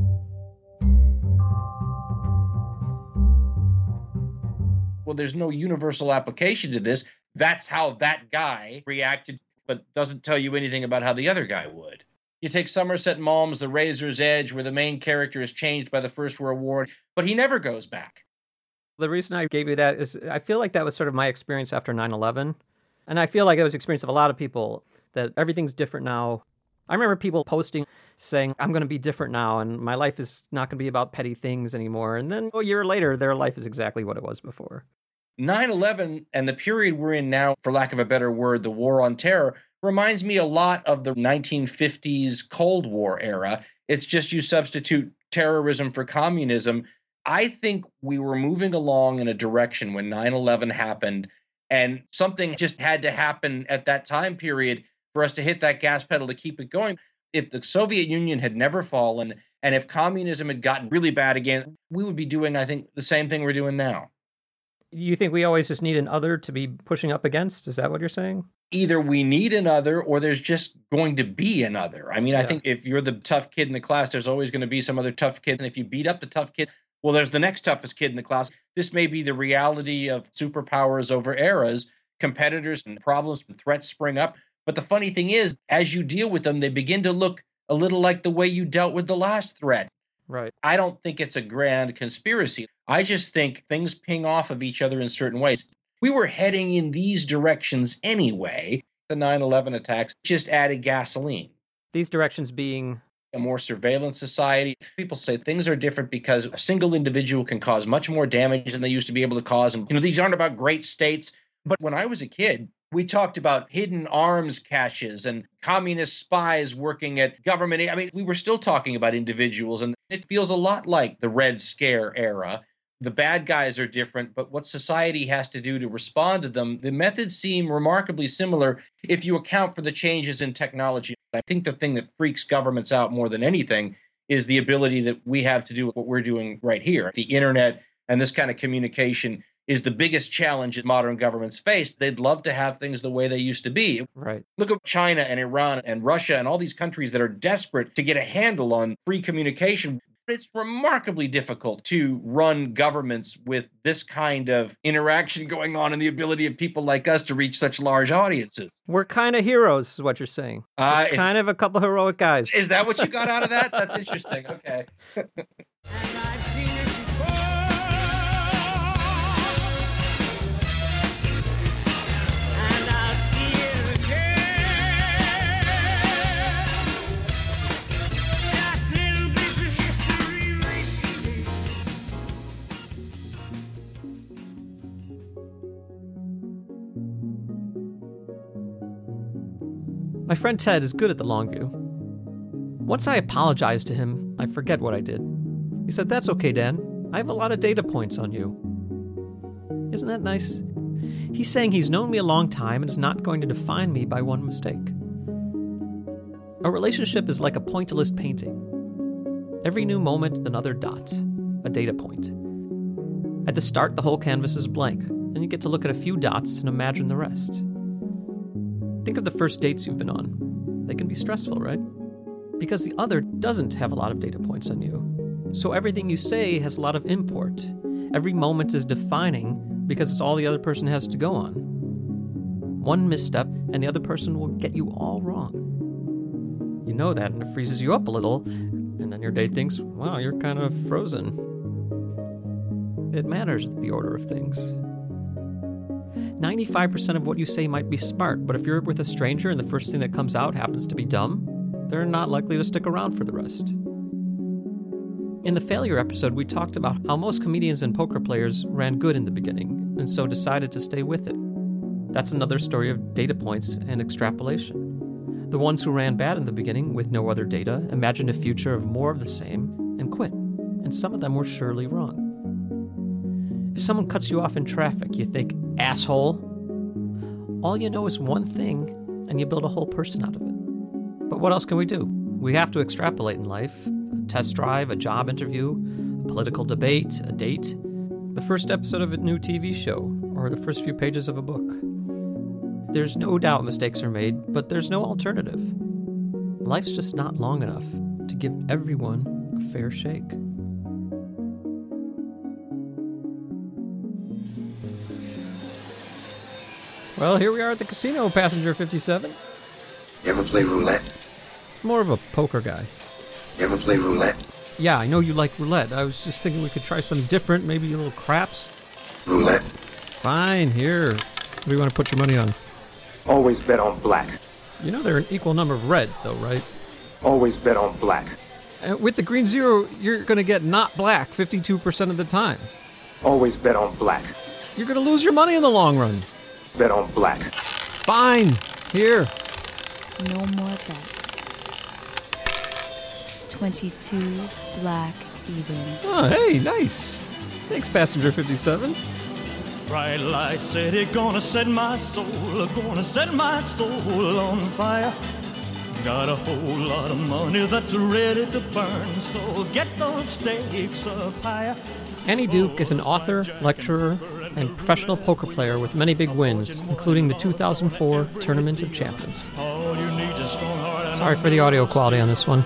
Well, there's no universal application to this. That's how that guy reacted, but doesn't tell you anything about how the other guy would. You take Somerset Maugham's The Razor's Edge, where the main character is changed by the First World War, but he never goes back. The reason I gave you that is I feel like that was sort of my experience after nine eleven. And I feel like it was the experience of a lot of people, that everything's different now. I remember people posting saying, I'm going to be different now, and my life is not going to be about petty things anymore. And then a year later, their life is exactly what it was before. nine eleven and the period we're in now, for lack of a better word, the war on terror, reminds me a lot of the nineteen fifties Cold War era. It's just you substitute terrorism for communism. I think we were moving along in a direction when nine eleven happened, and something just had to happen at that time period for us to hit that gas pedal to keep it going. If the Soviet Union had never fallen, and if communism had gotten really bad again, we would be doing, I think, the same thing we're doing now. You think we always just need an other to be pushing up against? Is that what you're saying? Either we need another or there's just going to be another. I mean, yeah. I think if you're the tough kid in the class, there's always going to be some other tough kids. And if you beat up the tough kid, well, there's the next toughest kid in the class. This may be the reality of superpowers over eras. Competitors and problems and threats spring up. But the funny thing is, as you deal with them, they begin to look a little like the way you dealt with the last threat. Right. I don't think it's a grand conspiracy. I just think things ping off of each other in certain ways. We were heading in these directions anyway. The nine eleven attacks just added gasoline. These directions being a more surveillance society. People say things are different because a single individual can cause much more damage than they used to be able to cause. And, you know, these aren't about great states. But when I was a kid, we talked about hidden arms caches and communist spies working at government. I mean, we were still talking about individuals, and it feels a lot like the Red Scare era. The bad guys are different, but what society has to do to respond to them, the methods seem remarkably similar if you account for the changes in technology. I think the thing that freaks governments out more than anything is the ability that we have to do what we're doing right here. The internet and this kind of communication is the biggest challenge that modern governments face. They'd love to have things the way they used to be. Right. Look at China and Iran and Russia and all these countries that are desperate to get a handle on free communication. It's remarkably difficult to run governments with this kind of interaction going on and the ability of people like us to reach such large audiences. We're kind of heroes, is what you're saying. Uh, We're kind of a couple heroic guys. Is that what you got out of that? That's interesting. Okay. My friend Ted is good at the long view. Once I apologized to him, I forget what I did. He said, "That's okay, Dan. I have a lot of data points on you." Isn't that nice? He's saying he's known me a long time and is not going to define me by one mistake. A relationship is like a pointillist painting. Every new moment, another dot, a data point. At the start, the whole canvas is blank, and you get to look at a few dots and imagine the rest. Think of the first dates you've been on. They can be stressful, right? Because the other doesn't have a lot of data points on you. So everything you say has a lot of import. Every moment is defining because it's all the other person has to go on. One misstep and the other person will get you all wrong. You know that and it freezes you up a little, and then your date thinks, wow, you're kind of frozen. It matters, the order of things. ninety-five percent of what you say might be smart, but if you're with a stranger and the first thing that comes out happens to be dumb, they're not likely to stick around for the rest. In the failure episode, we talked about how most comedians and poker players ran good in the beginning, and so decided to stay with it. That's another story of data points and extrapolation. The ones who ran bad in the beginning with no other data imagined a future of more of the same and quit, and some of them were surely wrong. If someone cuts you off in traffic, you think, asshole. All you know is one thing, and you build a whole person out of it. But what else can we do? We have to extrapolate in life. A test drive, a job interview, a political debate, a date, the first episode of a new T V show, or the first few pages of a book. There's no doubt mistakes are made, but there's no alternative. Life's just not long enough to give everyone a fair shake. Well, here we are at the casino, passenger fifty-seven. You ever play roulette? More of a poker guy. You ever play roulette? Yeah, I know you like roulette. I was just thinking we could try something different, maybe a little craps. Roulette? Fine, here. What do you want to put your money on? Always bet on black. You know there are an equal number of reds, though, right? Always bet on black. And with the green zero, you're going to get not black fifty-two percent of the time. Always bet on black. You're going to lose your money in the long run. Bet on black. Fine. Here. No more bets. twenty-two black even. Oh, hey, nice. Thanks, Passenger fifty-seven. Bright light city, gonna set my soul, gonna set my soul on fire. Got a whole lot of money that's ready to burn, so get those stakes up higher. Annie Duke is an author, lecturer, and professional poker player with many big wins, including the two thousand four Tournament of Champions. All you need is a strong heart and Sorry for the audio quality on this one.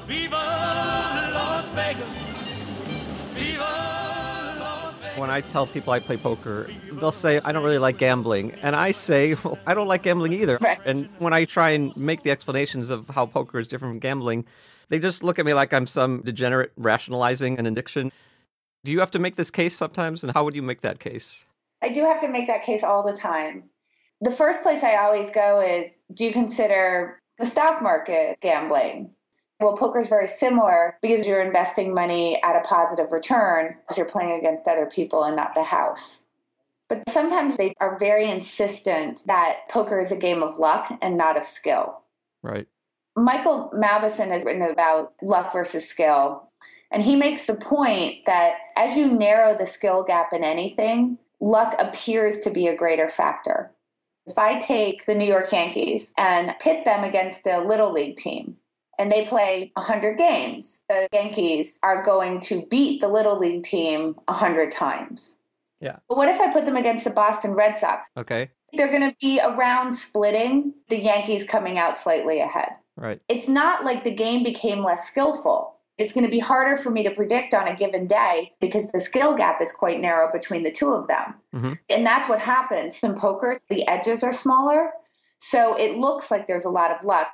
When I tell people I play poker, they'll say, I don't really like gambling. And I say, well, I don't like gambling either. Right. And when I try and make the explanations of how poker is different from gambling, they just look at me like I'm some degenerate rationalizing an addiction. Do you have to make this case sometimes? And how would you make that case? I do have to make that case all the time. The first place I always go is, do you consider the stock market gambling? Well, poker is very similar because you're investing money at a positive return as you're playing against other people and not the house. But sometimes they are very insistent that poker is a game of luck and not of skill. Right. Michael Mauboussin has written about luck versus skill. And he makes the point that as you narrow the skill gap in anything, luck appears to be a greater factor. If I take the New York Yankees and pit them against a Little League team, and they play one hundred games, the Yankees are going to beat the Little League team one hundred times. Yeah. But what if I put them against the Boston Red Sox? Okay. They're going to be around splitting, the Yankees coming out slightly ahead. Right. It's not like the game became less skillful. It's going to be harder for me to predict on a given day because the skill gap is quite narrow between the two of them. Mm-hmm. And that's what happens. In poker, the edges are smaller, so it looks like there's a lot of luck.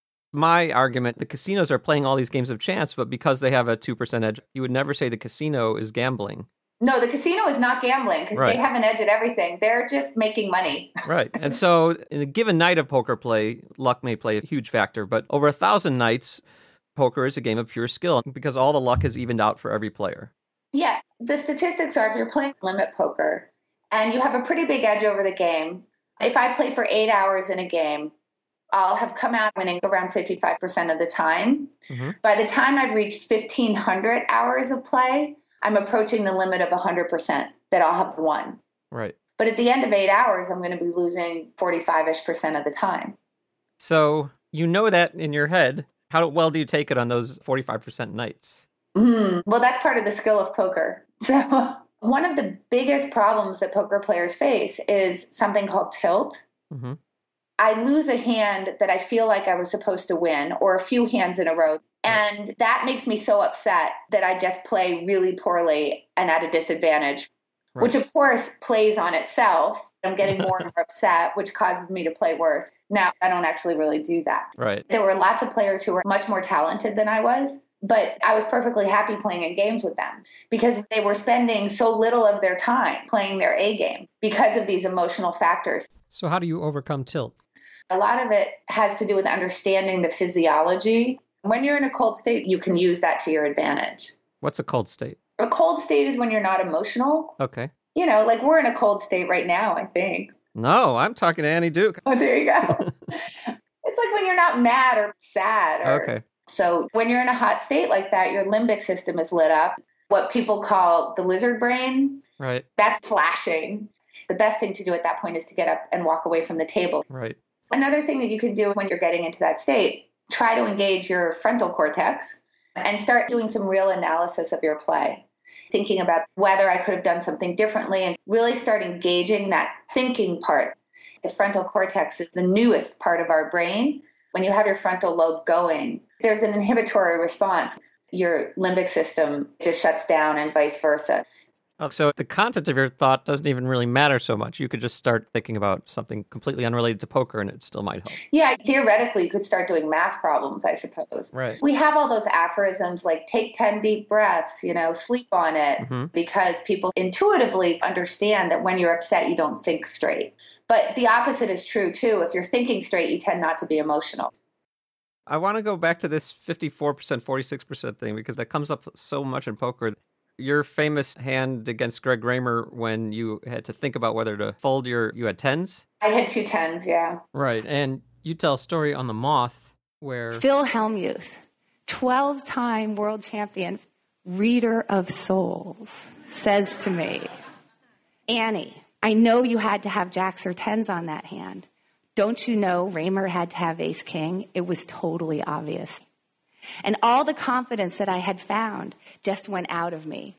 My argument, the casinos are playing all these games of chance, but because they have a two percent edge, you would never say the casino is gambling. No, the casino is not gambling because Right. they have an edge at everything. They're just making money. Right. And so in a given night of poker play, luck may play a huge factor, but over a thousand nights, poker is a game of pure skill because all the luck is evened out for every player. Yeah. The statistics are if you're playing limit poker and you have a pretty big edge over the game, if I play for eight hours in a game, I'll have come out winning around fifty-five percent of the time. Mm-hmm. By the time I've reached fifteen hundred hours of play, I'm approaching the limit of one hundred percent that I'll have won. Right. But at the end of eight hours, I'm going to be losing forty-five-ish percent of the time. So you know that in your head. How well do you take it on those forty-five percent nights? Mm, well, that's part of the skill of poker. So one of the biggest problems that poker players face is something called tilt. Mm-hmm. I lose a hand that I feel like I was supposed to win or a few hands in a row. And that makes me so upset that I just play really poorly and at a disadvantage, right. Which of course plays on itself. I'm getting more and more upset, which causes me to play worse. Now, I don't actually really do that. Right. There were lots of players who were much more talented than I was, but I was perfectly happy playing in games with them because they were spending so little of their time playing their A game because of these emotional factors. So how do you overcome tilt? A lot of it has to do with understanding the physiology. When you're in a cold state, you can use that to your advantage. What's a cold state? A cold state is when you're not emotional. Okay. You know, like we're in a cold state right now, I think. No, I'm talking to Annie Duke. Oh, there you go. It's like when you're not mad or sad. Or, okay. So when you're in a hot state like that, your limbic system is lit up. What people call the lizard brain. Right. That's flashing. The best thing to do at that point is to get up and walk away from the table. Right. Another thing that you can do when you're getting into that state, try to engage your frontal cortex and start doing some real analysis of your play. Thinking about whether I could have done something differently and really start engaging that thinking part. The frontal cortex is the newest part of our brain. When you have your frontal lobe going, there's an inhibitory response. Your limbic system just shuts down and vice versa. Oh, so the content of your thought doesn't even really matter so much. You could just start thinking about something completely unrelated to poker and it still might help. Yeah, theoretically, you could start doing math problems, I suppose. Right. We have all those aphorisms like take ten deep breaths, you know, sleep on it, mm-hmm. because people intuitively understand that when you're upset, you don't think straight. But the opposite is true, too. If you're thinking straight, you tend not to be emotional. I want to go back to this fifty-four percent, forty-six percent thing because that comes up so much in poker. Your famous hand against Greg Raymer when you had to think about whether to fold your, you had tens? I had two tens, yeah. Right. And you tell a story on The Moth where... Phil Hellmuth, twelve-time world champion, reader of souls, says to me, Annie, I know you had to have jacks or tens on that hand. Don't you know Raymer had to have ace king? It was totally obvious. And all the confidence that I had found just went out of me.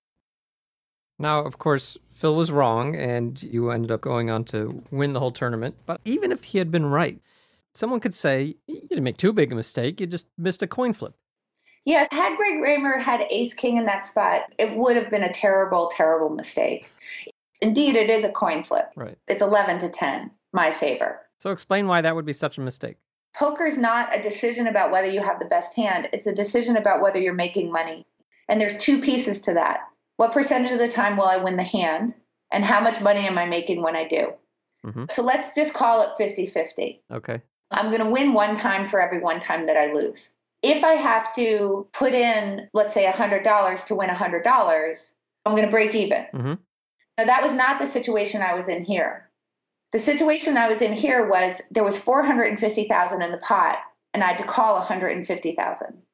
Now, of course, Phil was wrong, and you ended up going on to win the whole tournament. But even if he had been right, someone could say, you didn't make too big a mistake, you just missed a coin flip. Yes, had Greg Raymer had ace-king in that spot, it would have been a terrible, terrible mistake. Indeed, it is a coin flip. Right. It's eleven to ten, my favor. So explain why that would be such a mistake. Poker is not a decision about whether you have the best hand. It's a decision about whether you're making money. And there's two pieces to that. What percentage of the time will I win the hand? And how much money am I making when I do? Mm-hmm. So let's just call it fifty-fifty. Okay. I'm going to win one time for every one time that I lose. If I have to put in, let's say, one hundred dollars to win one hundred dollars, I'm going to break even. Mm-hmm. Now, that was not the situation I was in here. The situation I was in here was there was four hundred fifty thousand dollars in the pot, and I had to call one hundred fifty thousand dollars.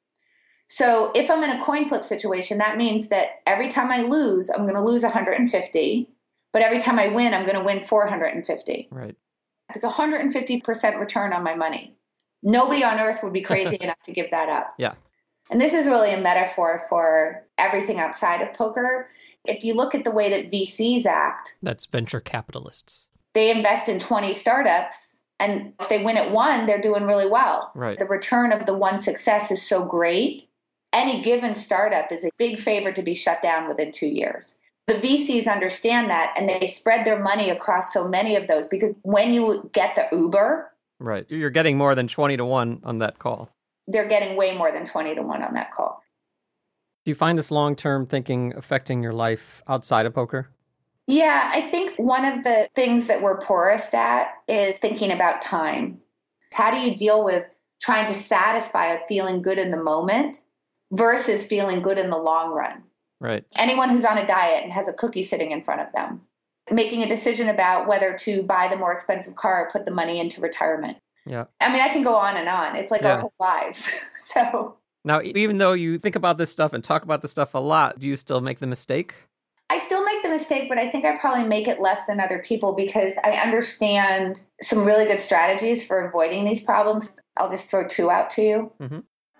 So if I'm in a coin flip situation, that means that every time I lose, I'm going to lose one hundred fifty, but every time I win, I'm going to win four hundred fifty. Right. It's a one hundred fifty percent return on my money. Nobody on earth would be crazy enough to give that up. Yeah. And this is really a metaphor for everything outside of poker. If you look at the way that V Cs act, That's venture capitalists. they invest in twenty startups, and if they win at one, they're doing really well. Right. The return of the one success is so great. Any given startup is a big favor to be shut down within two years. The V Cs understand that, and they spread their money across so many of those, because when you get the Uber, Right. You're getting more than twenty to one on that call. they're getting way more than twenty to one on that call. Do you find this long-term thinking affecting your life outside of poker? Yeah, I think one of the things that we're poorest at is thinking about time. How do you deal with trying to satisfy a feeling good in the moment versus feeling good in the long run? Right. Anyone who's on a diet and has a cookie sitting in front of them, making a decision about whether to buy the more expensive car or put the money into retirement. Yeah. I mean, I can go on and on. It's like Yeah. our whole lives. So Now, even though you think about this stuff and talk about this stuff a lot, do you still make the mistake? I still make the mistake, but I think I probably make it less than other people because I understand some really good strategies for avoiding these problems. I'll just throw two out to you. Mm-hmm.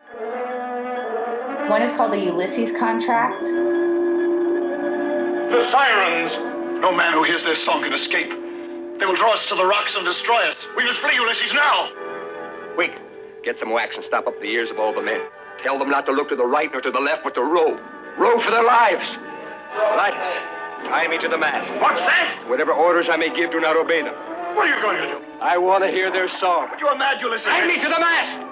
One is called the Ulysses contract. The sirens! No man who hears their song can escape. They will draw us to the rocks and destroy us. We must flee, Ulysses, now! Wait. Get some wax and stop up the ears of all the men. Tell them not to look to the right nor to the left, but to row. Row for their lives. Lightus, tie me to the mast. What's that? Whatever orders I may give, do not obey them. What are you going to do? I want to hear their song. But you're mad, Ulysses. Tie me to the mast!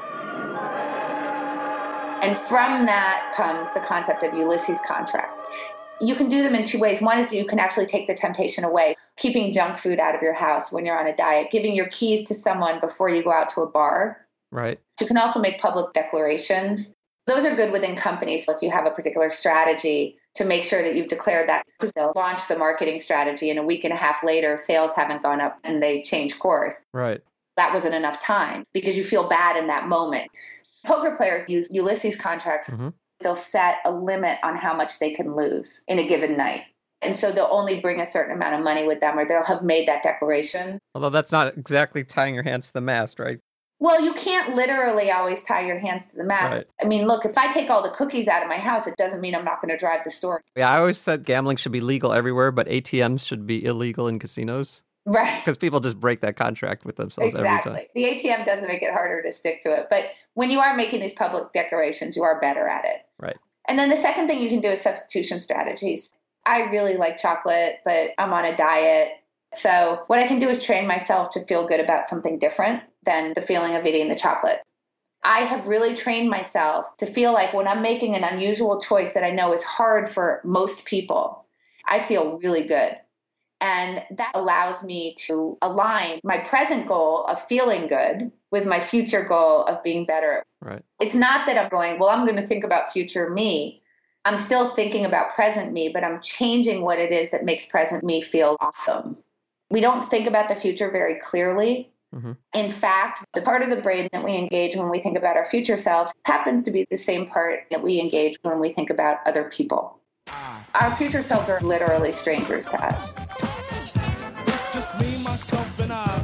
And from that comes the concept of Ulysses contract. You can do them in two ways. One is you can actually take the temptation away, keeping junk food out of your house when you're on a diet, giving your keys to someone before you go out to a bar. Right. You can also make public declarations. Those are good within companies if you have a particular strategy to make sure that you've declared that, because they'll launch the marketing strategy and a week and a half later, sales haven't gone up and they change course. Right. That wasn't enough time because you feel bad in that moment. Poker players use Ulysses contracts. Mm-hmm. They'll set a limit on how much they can lose in a given night. And so they'll only bring a certain amount of money with them, or they'll have made that declaration. Although that's not exactly tying your hands to the mast, right? Well, you can't literally always tie your hands to the mast. Right. I mean, look, if I take all the cookies out of my house, it doesn't mean I'm not going to drive the store. Yeah, I always said gambling should be legal everywhere, but A T Ms should be illegal in casinos. Right. Because people just break that contract with themselves Exactly. every time. The A T M doesn't make it harder to stick to it. But when you are making these public declarations, you are better at it. Right. And then the second thing you can do is substitution strategies. I really like chocolate, but I'm on a diet. So what I can do is train myself to feel good about something different than the feeling of eating the chocolate. I have really trained myself to feel like when I'm making an unusual choice that I know is hard for most people, I feel really good. And that allows me to align my present goal of feeling good with my future goal of being better. Right. It's not that I'm going, well, I'm going to think about future me. I'm still thinking about present me, but I'm changing what it is that makes present me feel awesome. We don't think about the future very clearly. Mm-hmm. In fact, the part of the brain that we engage when we think about our future selves happens to be the same part that we engage when we think about other people. Our future selves are literally strangers to us. It's just me, myself, and I.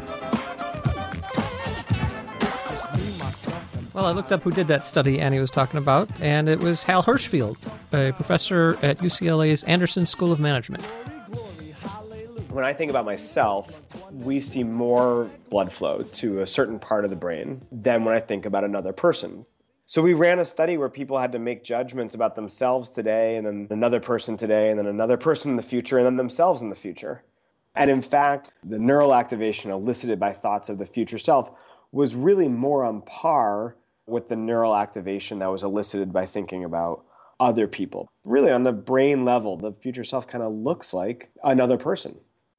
It's just me, myself, and Well, I looked up who did that study Annie was talking about, and it was Hal Hirschfield, a professor at U C L A's Anderson School of Management. When I think about myself, we see more blood flow to a certain part of the brain than when I think about another person. So we ran a study where people had to make judgments about themselves today, and then another person today, and then another person in the future, and then themselves in the future. And in fact, the neural activation elicited by thoughts of the future self was really more on par with the neural activation that was elicited by thinking about other people. Really, on the brain level, the future self kind of looks like another person.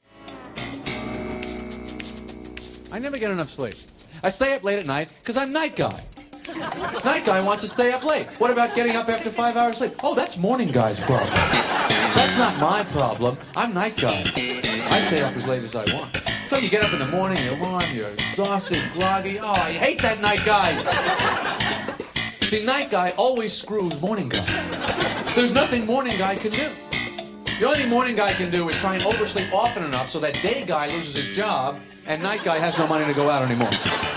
I never get enough sleep. I stay up late at night because I'm night guy. Night guy wants to stay up late. What about getting up after five hours sleep? Oh, that's morning guy's problem. That's not my problem. I'm night guy. I stay up as late as I want. So you get up in the morning, you're warm, you're exhausted, groggy. Oh, I hate that night guy. See, night guy always screws morning guy. There's nothing morning guy can do. The only thing morning guy can do is try and oversleep often enough so that day guy loses his job and night guy has no money to go out anymore.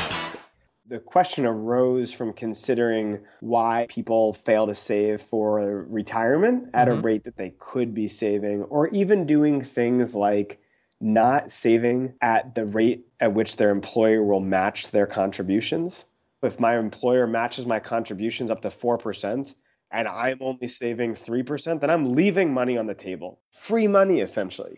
The question arose from considering why people fail to save for retirement at mm-hmm. a rate that they could be saving, or even doing things like not saving at the rate at which their employer will match their contributions. If my employer matches my contributions up to four percent and I'm only saving three percent, then I'm leaving money on the table. Free money, essentially.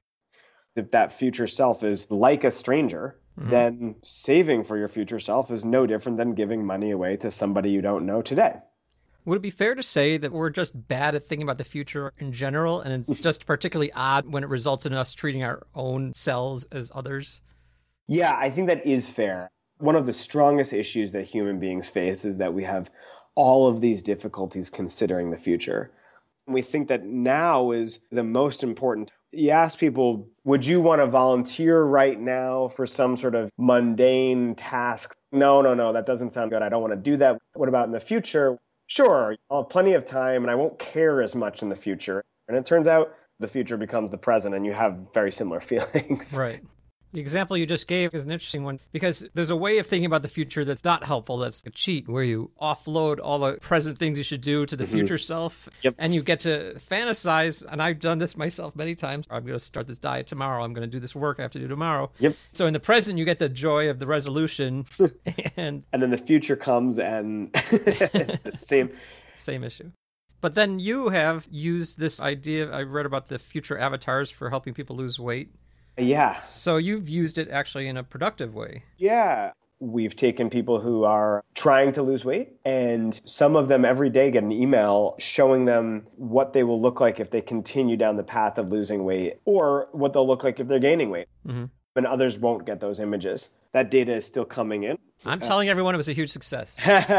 If that future self is like a stranger, mm-hmm. then saving for your future self is no different than giving money away to somebody you don't know today. Would it be fair to say that we're just bad at thinking about the future in general, and it's just particularly odd when it results in us treating our own selves as others? Yeah, I think that is fair. One of the strongest issues that human beings face is that we have all of these difficulties considering the future. And we think that now is the most important. You ask people, would you want to volunteer right now for some sort of mundane task? No, no, no, that doesn't sound good. I don't want to do that. What about in the future? Sure, I'll have plenty of time and I won't care as much in the future. And it turns out the future becomes the present and you have very similar feelings. Right. The example you just gave is an interesting one because there's a way of thinking about the future that's not helpful. That's a cheat where you offload all the present things you should do to the mm-hmm. future self. Yep. And you get to fantasize. And I've done this myself many times. I'm going to start this diet tomorrow. I'm going to do this work I have to do tomorrow. Yep. So in the present, you get the joy of the resolution. and and then the future comes and the same. Same issue. But then you have used this idea. I read about the future avatars for helping people lose weight. Yeah. So you've used it actually in a productive way. Yeah. We've taken people who are trying to lose weight, and some of them every day get an email showing them what they will look like if they continue down the path of losing weight, or what they'll look like if they're gaining weight. Mm-hmm. And others won't get those images. That data is still coming in. I'm telling everyone it was a huge success.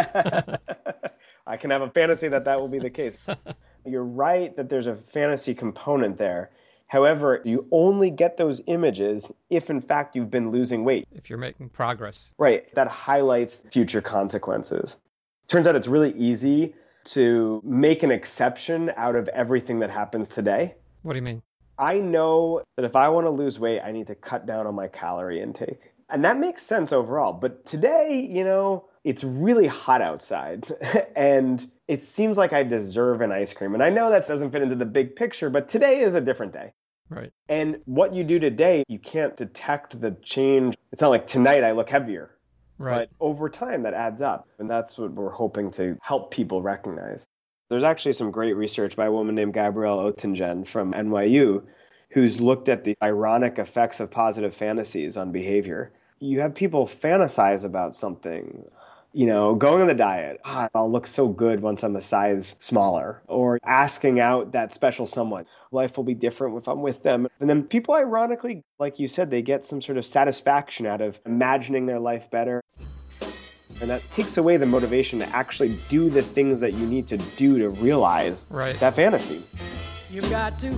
I can have a fantasy that that will be the case. You're right that there's a fantasy component there. However, you only get those images if, in fact, you've been losing weight. If you're making progress. Right. That highlights future consequences. Turns out it's really easy to make an exception out of everything that happens today. What do you mean? I know that if I want to lose weight, I need to cut down on my calorie intake. And that makes sense overall. But today, you know, it's really hot outside. And it seems like I deserve an ice cream. And I know that doesn't fit into the big picture, but today is a different day. Right. And what you do today, you can't detect the change. It's not like tonight I look heavier. Right. But over time, that adds up. And that's what we're hoping to help people recognize. There's actually some great research by a woman named Gabrielle Oettingen from N Y U who's looked at the ironic effects of positive fantasies on behavior. You have people fantasize about something. You know, going on the diet, ah, I'll look so good once I'm a size smaller. Or asking out that special someone. Life will be different if I'm with them. And then people, ironically, like you said, they get some sort of satisfaction out of imagining their life better. And that takes away the motivation to actually do the things that you need to do to realize right. that fantasy. You've got to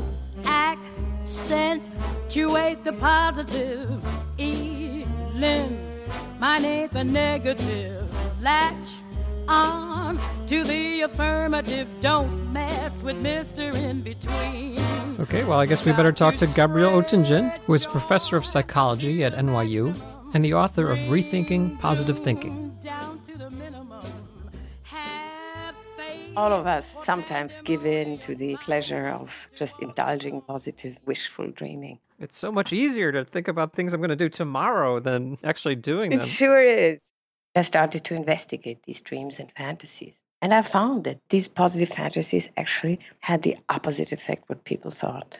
accentuate the positive, Elin. Mine ain't the negative. Latch on to the affirmative. Don't mess with Mister In Between. Okay, well, I guess we better talk to Gabrielle Oettingen, who is a professor of psychology at N Y U and the author of Rethinking Positive Thinking. All of us sometimes give in to the pleasure of just indulging positive, wishful dreaming. It's so much easier to think about things I'm going to do tomorrow than actually doing It them. sure is. I started to investigate these dreams and fantasies. And I found that these positive fantasies actually had the opposite effect what people thought.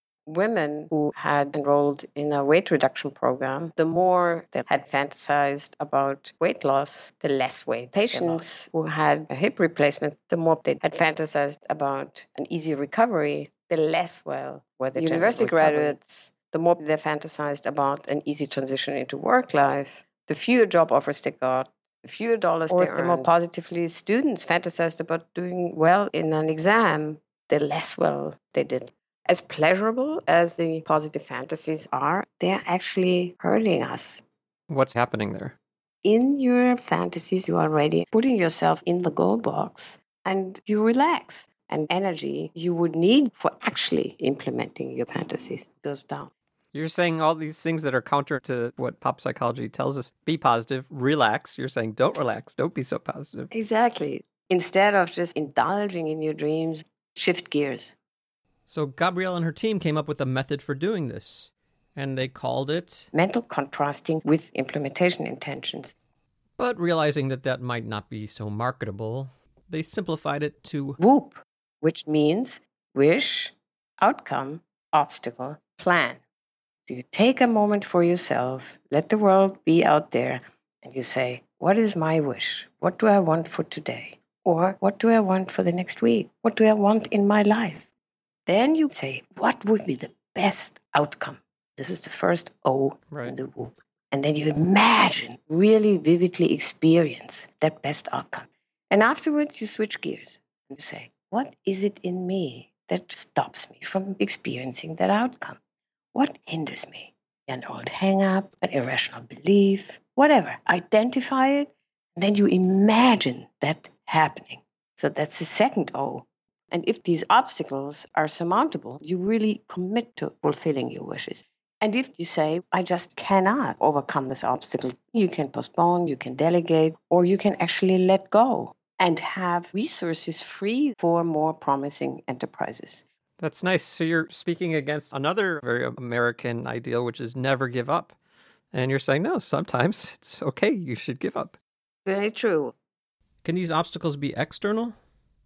Women who had enrolled in a weight reduction program, the more they had fantasized about weight loss, the less weight. Patients who had a hip replacement, the more they had fantasized about an easy recovery, the less well were the university graduates. The more they fantasized about an easy transition into work life, the fewer job offers they got, the fewer dollars they earned. The more positively students fantasized about doing well in an exam, the less well they did. As pleasurable as the positive fantasies are, they're actually hurting us. What's happening there? In your fantasies, you're already putting yourself in the goal box and you relax. And energy you would need for actually implementing your fantasies goes down. You're saying all these things that are counter to what pop psychology tells us. Be positive, relax. You're saying don't relax, don't be so positive. Exactly. Instead of just indulging in your dreams, shift gears. So Gabrielle and her team came up with a method for doing this, and they called it mental contrasting with implementation intentions. But realizing that that might not be so marketable, they simplified it to WHOOP, which means wish, outcome, obstacle, plan. So you take a moment for yourself, let the world be out there, and you say, what is my wish? What do I want for today? Or what do I want for the next week? What do I want in my life? Then you say, what would be the best outcome? This is the first O right. in the WHOOP. And then you imagine, really vividly experience that best outcome. And afterwards, you switch gears and you say, what is it in me that stops me from experiencing that outcome? What hinders me? An old hang-up, an irrational belief, whatever. Identify it, and then you imagine that happening. So that's the second O. And if these obstacles are surmountable, you really commit to fulfilling your wishes. And if you say, I just cannot overcome this obstacle, you can postpone, you can delegate, or you can actually let go and have resources free for more promising enterprises. That's nice. So you're speaking against another very American ideal, which is never give up. And you're saying, no, sometimes it's okay. You should give up. Very true. Can these obstacles be external?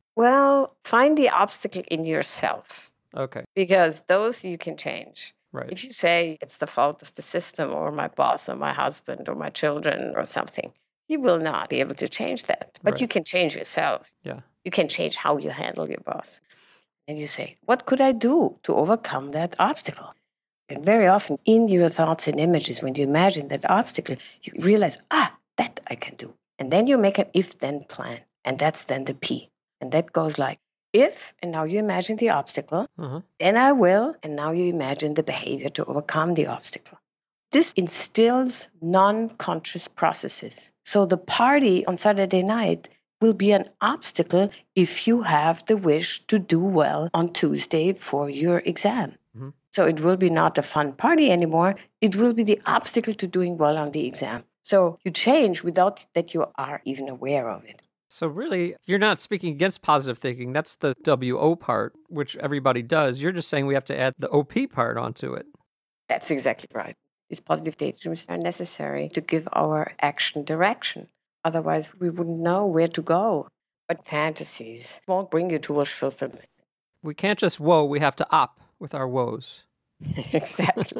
Well, find the obstacle in yourself. Okay. Because those you can change. Right. If you say it's the fault of the system or my boss or my husband or my children or something, you will not be able to change that. But right. you can change yourself. Yeah. You can change how you handle your boss. And you say, what could I do to overcome that obstacle? And very often in your thoughts and images, when you imagine that obstacle, you realize, ah, that I can do. And then you make an if-then plan. And that's then the P. And that goes like, if, and now you imagine the obstacle, uh-huh. then I will, and now you imagine the behavior to overcome the obstacle. This instills non-conscious processes. So the party on Saturday night will be an obstacle if you have the wish to do well on Tuesday for your exam. Mm-hmm. So it will be not a fun party anymore. It will be the obstacle to doing well on the exam. So you change without that you are even aware of it. So really, you're not speaking against positive thinking. That's the W O part, which everybody does. You're just saying we have to add the O P part onto it. That's exactly right. These positive daydreams are necessary to give our action direction. Otherwise, we wouldn't know where to go. But fantasies won't bring you to wish fulfillment. We can't just woe, we have to op with our woes. Exactly.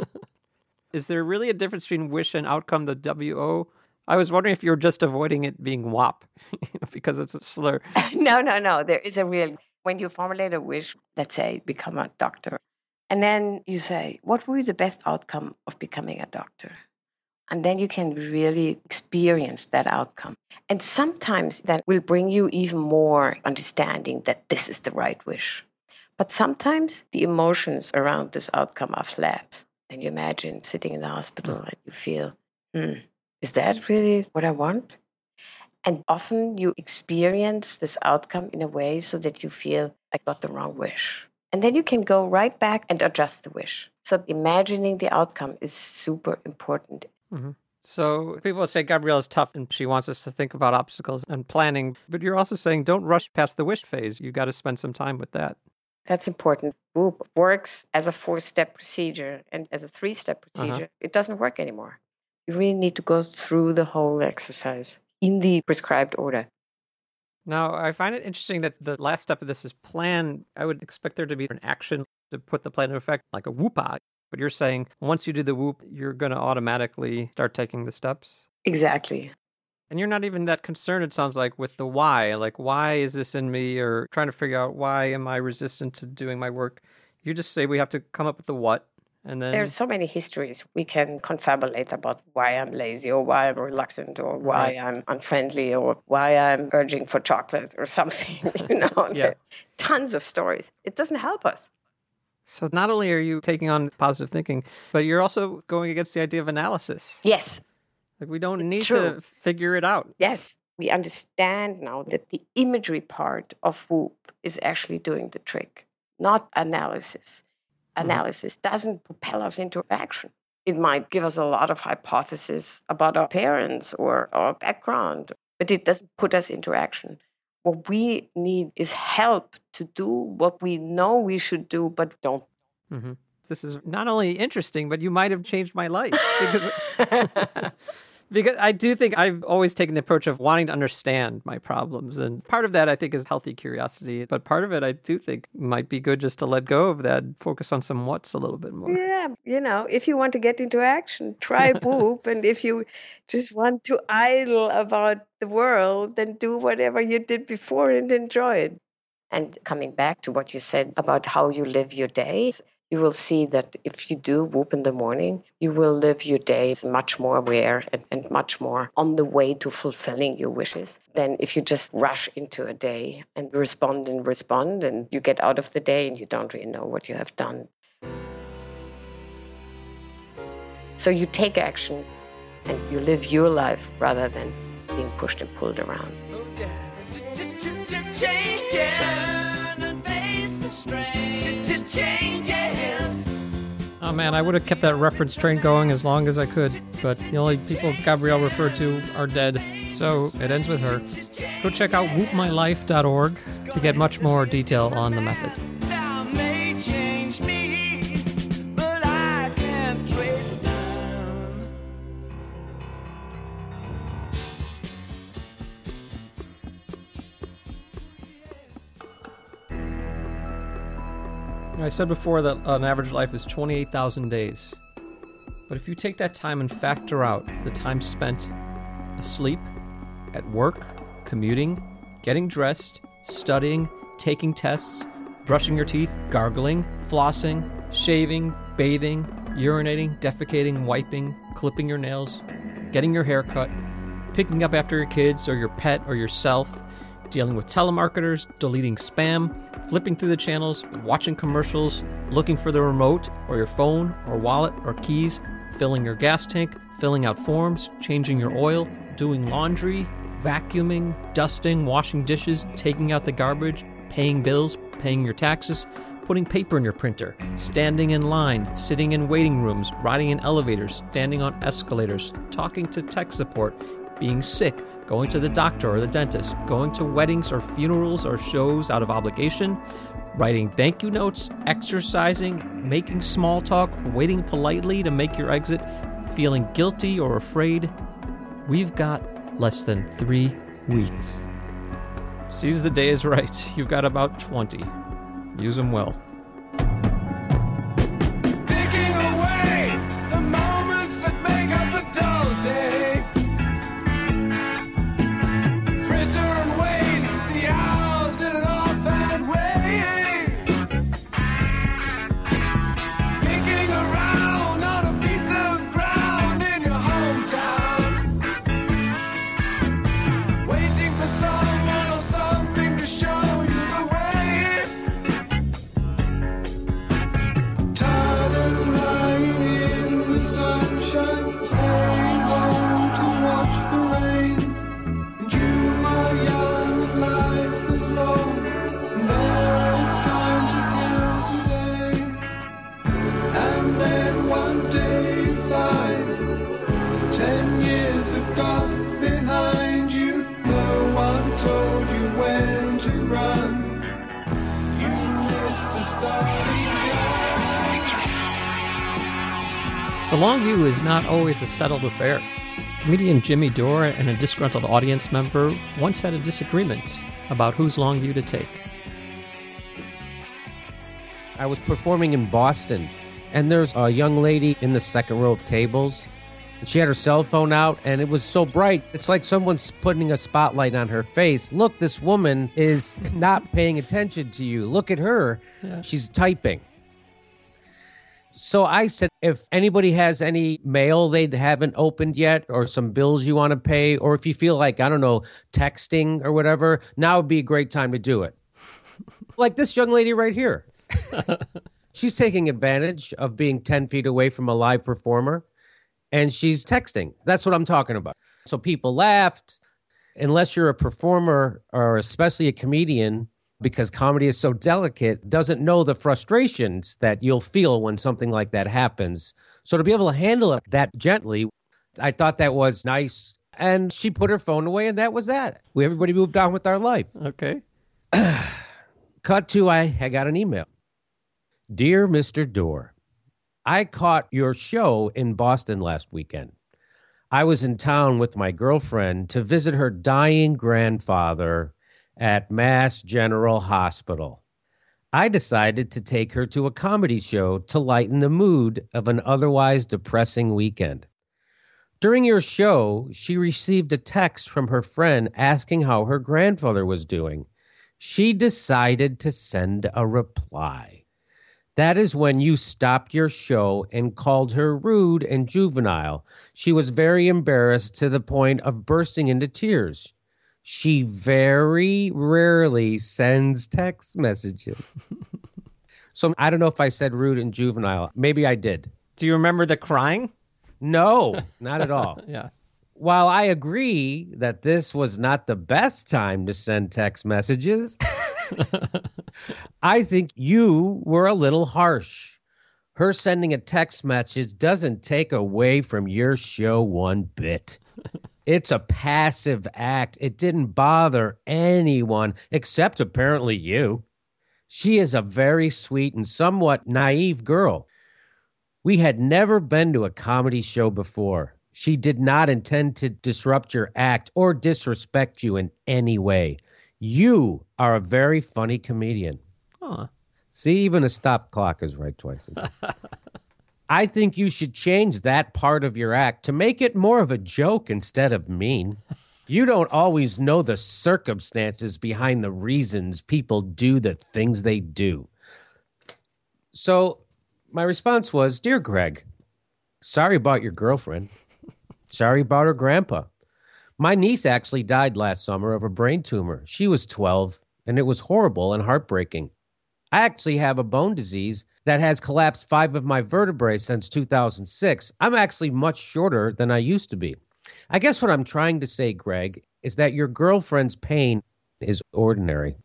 Is there really a difference between wish and outcome, the W O? I was wondering if you were just avoiding it being W A P, because it's a slur. No, no, no. There is a real, when you formulate a wish, let's say, become a doctor. And then you say, what would be the best outcome of becoming a doctor? And then you can really experience that outcome. And sometimes that will bring you even more understanding that this is the right wish. But sometimes the emotions around this outcome are flat. And you imagine sitting in the hospital and you feel, hmm, Is that really what I want? And often you experience this outcome in a way so that you feel, I got the wrong wish. And then you can go right back and adjust the wish. So imagining the outcome is super important. Mm-hmm. So people say Gabrielle is tough and she wants us to think about obstacles and planning, but you're also saying don't rush past the wish phase. You got to spend some time with that. That's important. WHOOP works as a four-step procedure, and as a three-step procedure, uh-huh. it doesn't work anymore. You really need to go through the whole exercise in the prescribed order. Now, I find it interesting that the last step of this is plan. I would expect there to be an action to put the plan into effect, like a whoop-out. But you're saying once you do the whoop, you're going to automatically start taking the steps? Exactly. And you're not even that concerned, it sounds like, with the why. Like, why is this in me? Or trying to figure out why am I resistant to doing my work? You just say we have to come up with the what. And then there's so many histories. We can confabulate about why I'm lazy or why I'm reluctant or why right. I'm unfriendly or why I'm urging for chocolate or something. You know, yeah. Tons of stories. It doesn't help us. So not only are you taking on positive thinking, but you're also going against the idea of analysis. Yes. Like we don't it's need true. to figure it out. Yes. We understand now that the imagery part of WHOOP is actually doing the trick, not analysis. Analysis doesn't propel us into action. It might give us a lot of hypotheses about our parents or our background, but it doesn't put us into action. What we need is help to do what we know we should do, but don't. Mm-hmm. This is not only interesting, but you might have changed my life. Because, because I do think I've always taken the approach of wanting to understand my problems. And part of that, I think, is healthy curiosity. But part of it, I do think, might be good just to let go of that, focus on some what's a little bit more. Yeah, you know, if you want to get into action, try WHOOP. And if you just want to idle about the world, then do whatever you did before and enjoy it. And coming back to what you said about how you live your days, you will see that if you do WHOOP in the morning, you will live your days much more aware and, and much more on the way to fulfilling your wishes than if you just rush into a day and respond and respond and you get out of the day and you don't really know what you have done. So you take action and you live your life rather than being pushed and pulled around. Oh man, I would have kept that reference train going as long as I could, but the only people Gabrielle referred to are dead, so it ends with her. Go check out whoop my life dot org to get much more detail on the method. I said before that an average life is twenty-eight thousand days. But if you take that time and factor out the time spent asleep, at work, commuting, getting dressed, studying, taking tests, brushing your teeth, gargling, flossing, shaving, bathing, urinating, defecating, wiping, clipping your nails, getting your hair cut, picking up after your kids or your pet or yourself, dealing with telemarketers, deleting spam, flipping through the channels, watching commercials, looking for the remote or your phone or wallet or keys, filling your gas tank, filling out forms, changing your oil, doing laundry, vacuuming, dusting, washing dishes, taking out the garbage, paying bills, paying your taxes, putting paper in your printer, standing in line, sitting in waiting rooms, riding in elevators, standing on escalators, talking to tech support, being sick, going to the doctor or the dentist, going to weddings or funerals or shows out of obligation, writing thank you notes, exercising, making small talk, waiting politely to make your exit, feeling guilty or afraid. We've got less than three weeks. Seize the days right. You've got about twenty. Use them well. Taking away the moments that make up a dull day. Fritter and waste the hours in an offhand way. Picking around on a piece of ground in your hometown. Waiting for someone or something to show you the way. The long view is not always a settled affair. Comedian Jimmy Dore and a disgruntled audience member once had a disagreement about whose long view to take. I was performing in Boston, and there's a young lady in the second row of tables. And she had her cell phone out, and it was so bright. It's like someone's putting a spotlight on her face. Look, this woman is not paying attention to you. Look at her. Yeah. She's typing. So I said, if anybody has any mail they haven't opened yet, or some bills you want to pay, or if you feel like, I don't know, texting or whatever, now would be a great time to do it. Like this young lady right here. She's taking advantage of being ten feet away from a live performer, and she's texting. That's what I'm talking about. So people laughed. Unless you're a performer, or especially a comedian, because comedy is so delicate, doesn't know the frustrations that you'll feel when something like that happens. So to be able to handle it that gently, I thought that was nice. And she put her phone away, and that was that. We everybody moved on with our life. Okay. Cut to, I, I got an email. Dear Mister Dore, I caught your show in Boston last weekend. I was in town with my girlfriend to visit her dying grandfather at Mass General Hospital. I decided to take her to a comedy show to lighten the mood of an otherwise depressing weekend. During your show, she received a text from her friend asking how her grandfather was doing. She decided to send a reply. That is when you stopped your show and called her rude and juvenile. She was very embarrassed to the point of bursting into tears. She very rarely sends text messages. So I don't know if I said rude and juvenile. Maybe I did. Do you remember the crying? No, not at all. Yeah. While I agree that this was not the best time to send text messages, I think you were a little harsh. Her sending a text message doesn't take away from your show one bit. It's a passive act. It didn't bother anyone except apparently you. She is a very sweet and somewhat naive girl. We had never been to a comedy show before. She did not intend to disrupt your act or disrespect you in any way. You are a very funny comedian. Huh. See, even a stop clock is right twice a day. I think you should change that part of your act to make it more of a joke instead of mean. You don't always know the circumstances behind the reasons people do the things they do. So my response was, Dear Greg, sorry about your girlfriend. Sorry about her grandpa. My niece actually died last summer of a brain tumor. She was twelve, and it was horrible and heartbreaking. I actually have a bone disease that has collapsed five of my vertebrae since two thousand six. I'm actually much shorter than I used to be. I guess what I'm trying to say, Greg, is that your girlfriend's pain is ordinary.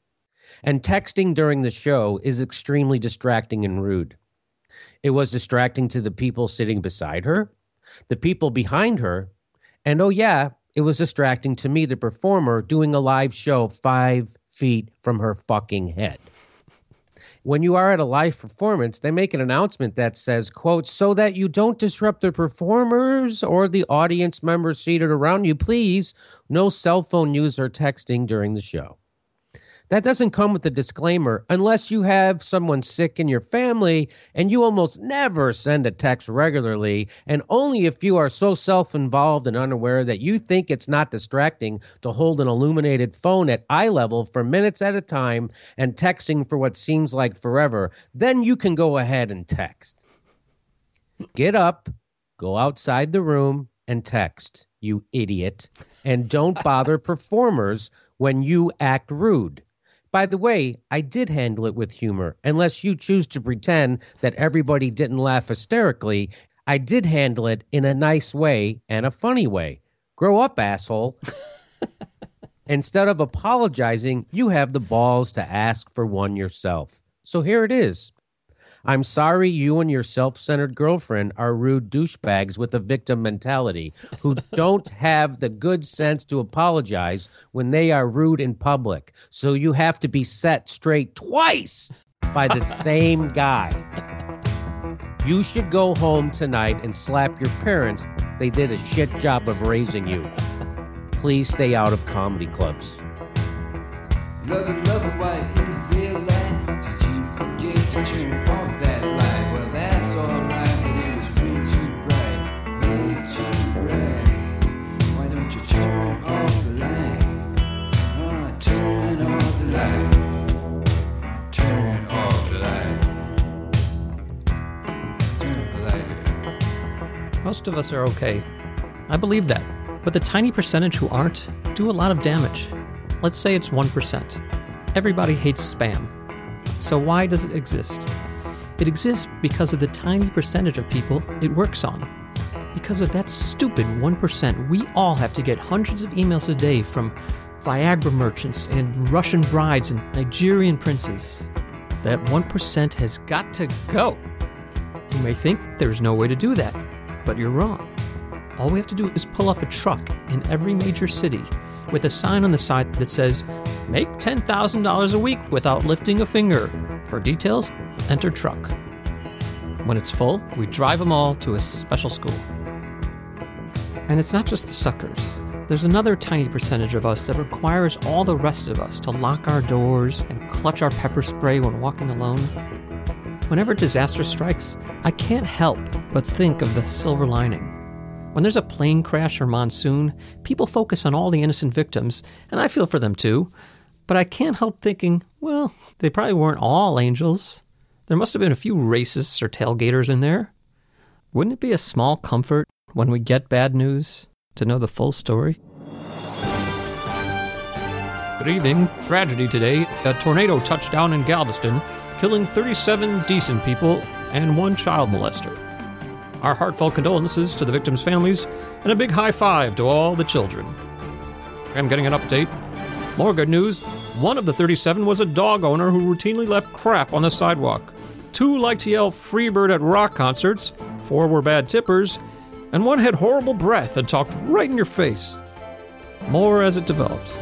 And texting during the show is extremely distracting and rude. It was distracting to the people sitting beside her, the people behind her, and oh yeah, it was distracting to me, the performer, doing a live show five feet from her fucking head. When you are at a live performance, they make an announcement that says, quote, so that you don't disrupt the performers or the audience members seated around you, please, no cell phone use or texting during the show. That doesn't come with a disclaimer unless you have someone sick in your family and you almost never send a text regularly, and only if you are so self-involved and unaware that you think it's not distracting to hold an illuminated phone at eye level for minutes at a time and texting for what seems like forever, then you can go ahead and text. Get up, go outside the room, and text, you idiot, and don't bother performers when you act rude. By the way, I did handle it with humor. Unless you choose to pretend that everybody didn't laugh hysterically, I did handle it in a nice way and a funny way. Grow up, asshole. Instead of apologizing, you have the balls to ask for one yourself. So here it is. I'm sorry you and your self-centered girlfriend are rude douchebags with a victim mentality who don't have the good sense to apologize when they are rude in public. So you have to be set straight twice by the same guy. You should go home tonight and slap your parents. They did a shit job of raising you. Please stay out of comedy clubs. Love it, love it, why is there light? Did you forget to turn off that light? Well, that's alright, but it was way too bright, way too bright. Why don't you turn off the light? Ah, turn off the light. Turn off the light. Turn off the light. Most of us are okay. I believe that. But the tiny percentage who aren't do a lot of damage. Let's say it's one percent. Everybody hates spam. So why does it exist? It exists because of the tiny percentage of people it works on. Because of that stupid one percent, we all have to get hundreds of emails a day from Viagra merchants and Russian brides and Nigerian princes. That one percent has got to go. You may think there's no way to do that, but you're wrong. All we have to do is pull up a truck in every major city with a sign on the side that says, make ten thousand dollars a week without lifting a finger. For details, enter truck. When it's full, we drive them all to a special school. And it's not just the suckers. There's another tiny percentage of us that requires all the rest of us to lock our doors and clutch our pepper spray when walking alone. Whenever disaster strikes, I can't help but think of the silver lining. When there's a plane crash or monsoon, people focus on all the innocent victims, and I feel for them too. But I can't help thinking, well, they probably weren't all angels. There must have been a few racists or tailgaters in there. Wouldn't it be a small comfort when we get bad news to know the full story? Good evening. Tragedy today. A tornado touched down in Galveston, killing thirty-seven decent people and one child molester. Our heartfelt condolences to the victims' families, and a big high five to all the children. I'm getting an update. More good news. One of the thirty-seven was a dog owner who routinely left crap on the sidewalk. Two liked to yell Freebird at rock concerts, four were bad tippers, and one had horrible breath and talked right in your face. More as it develops.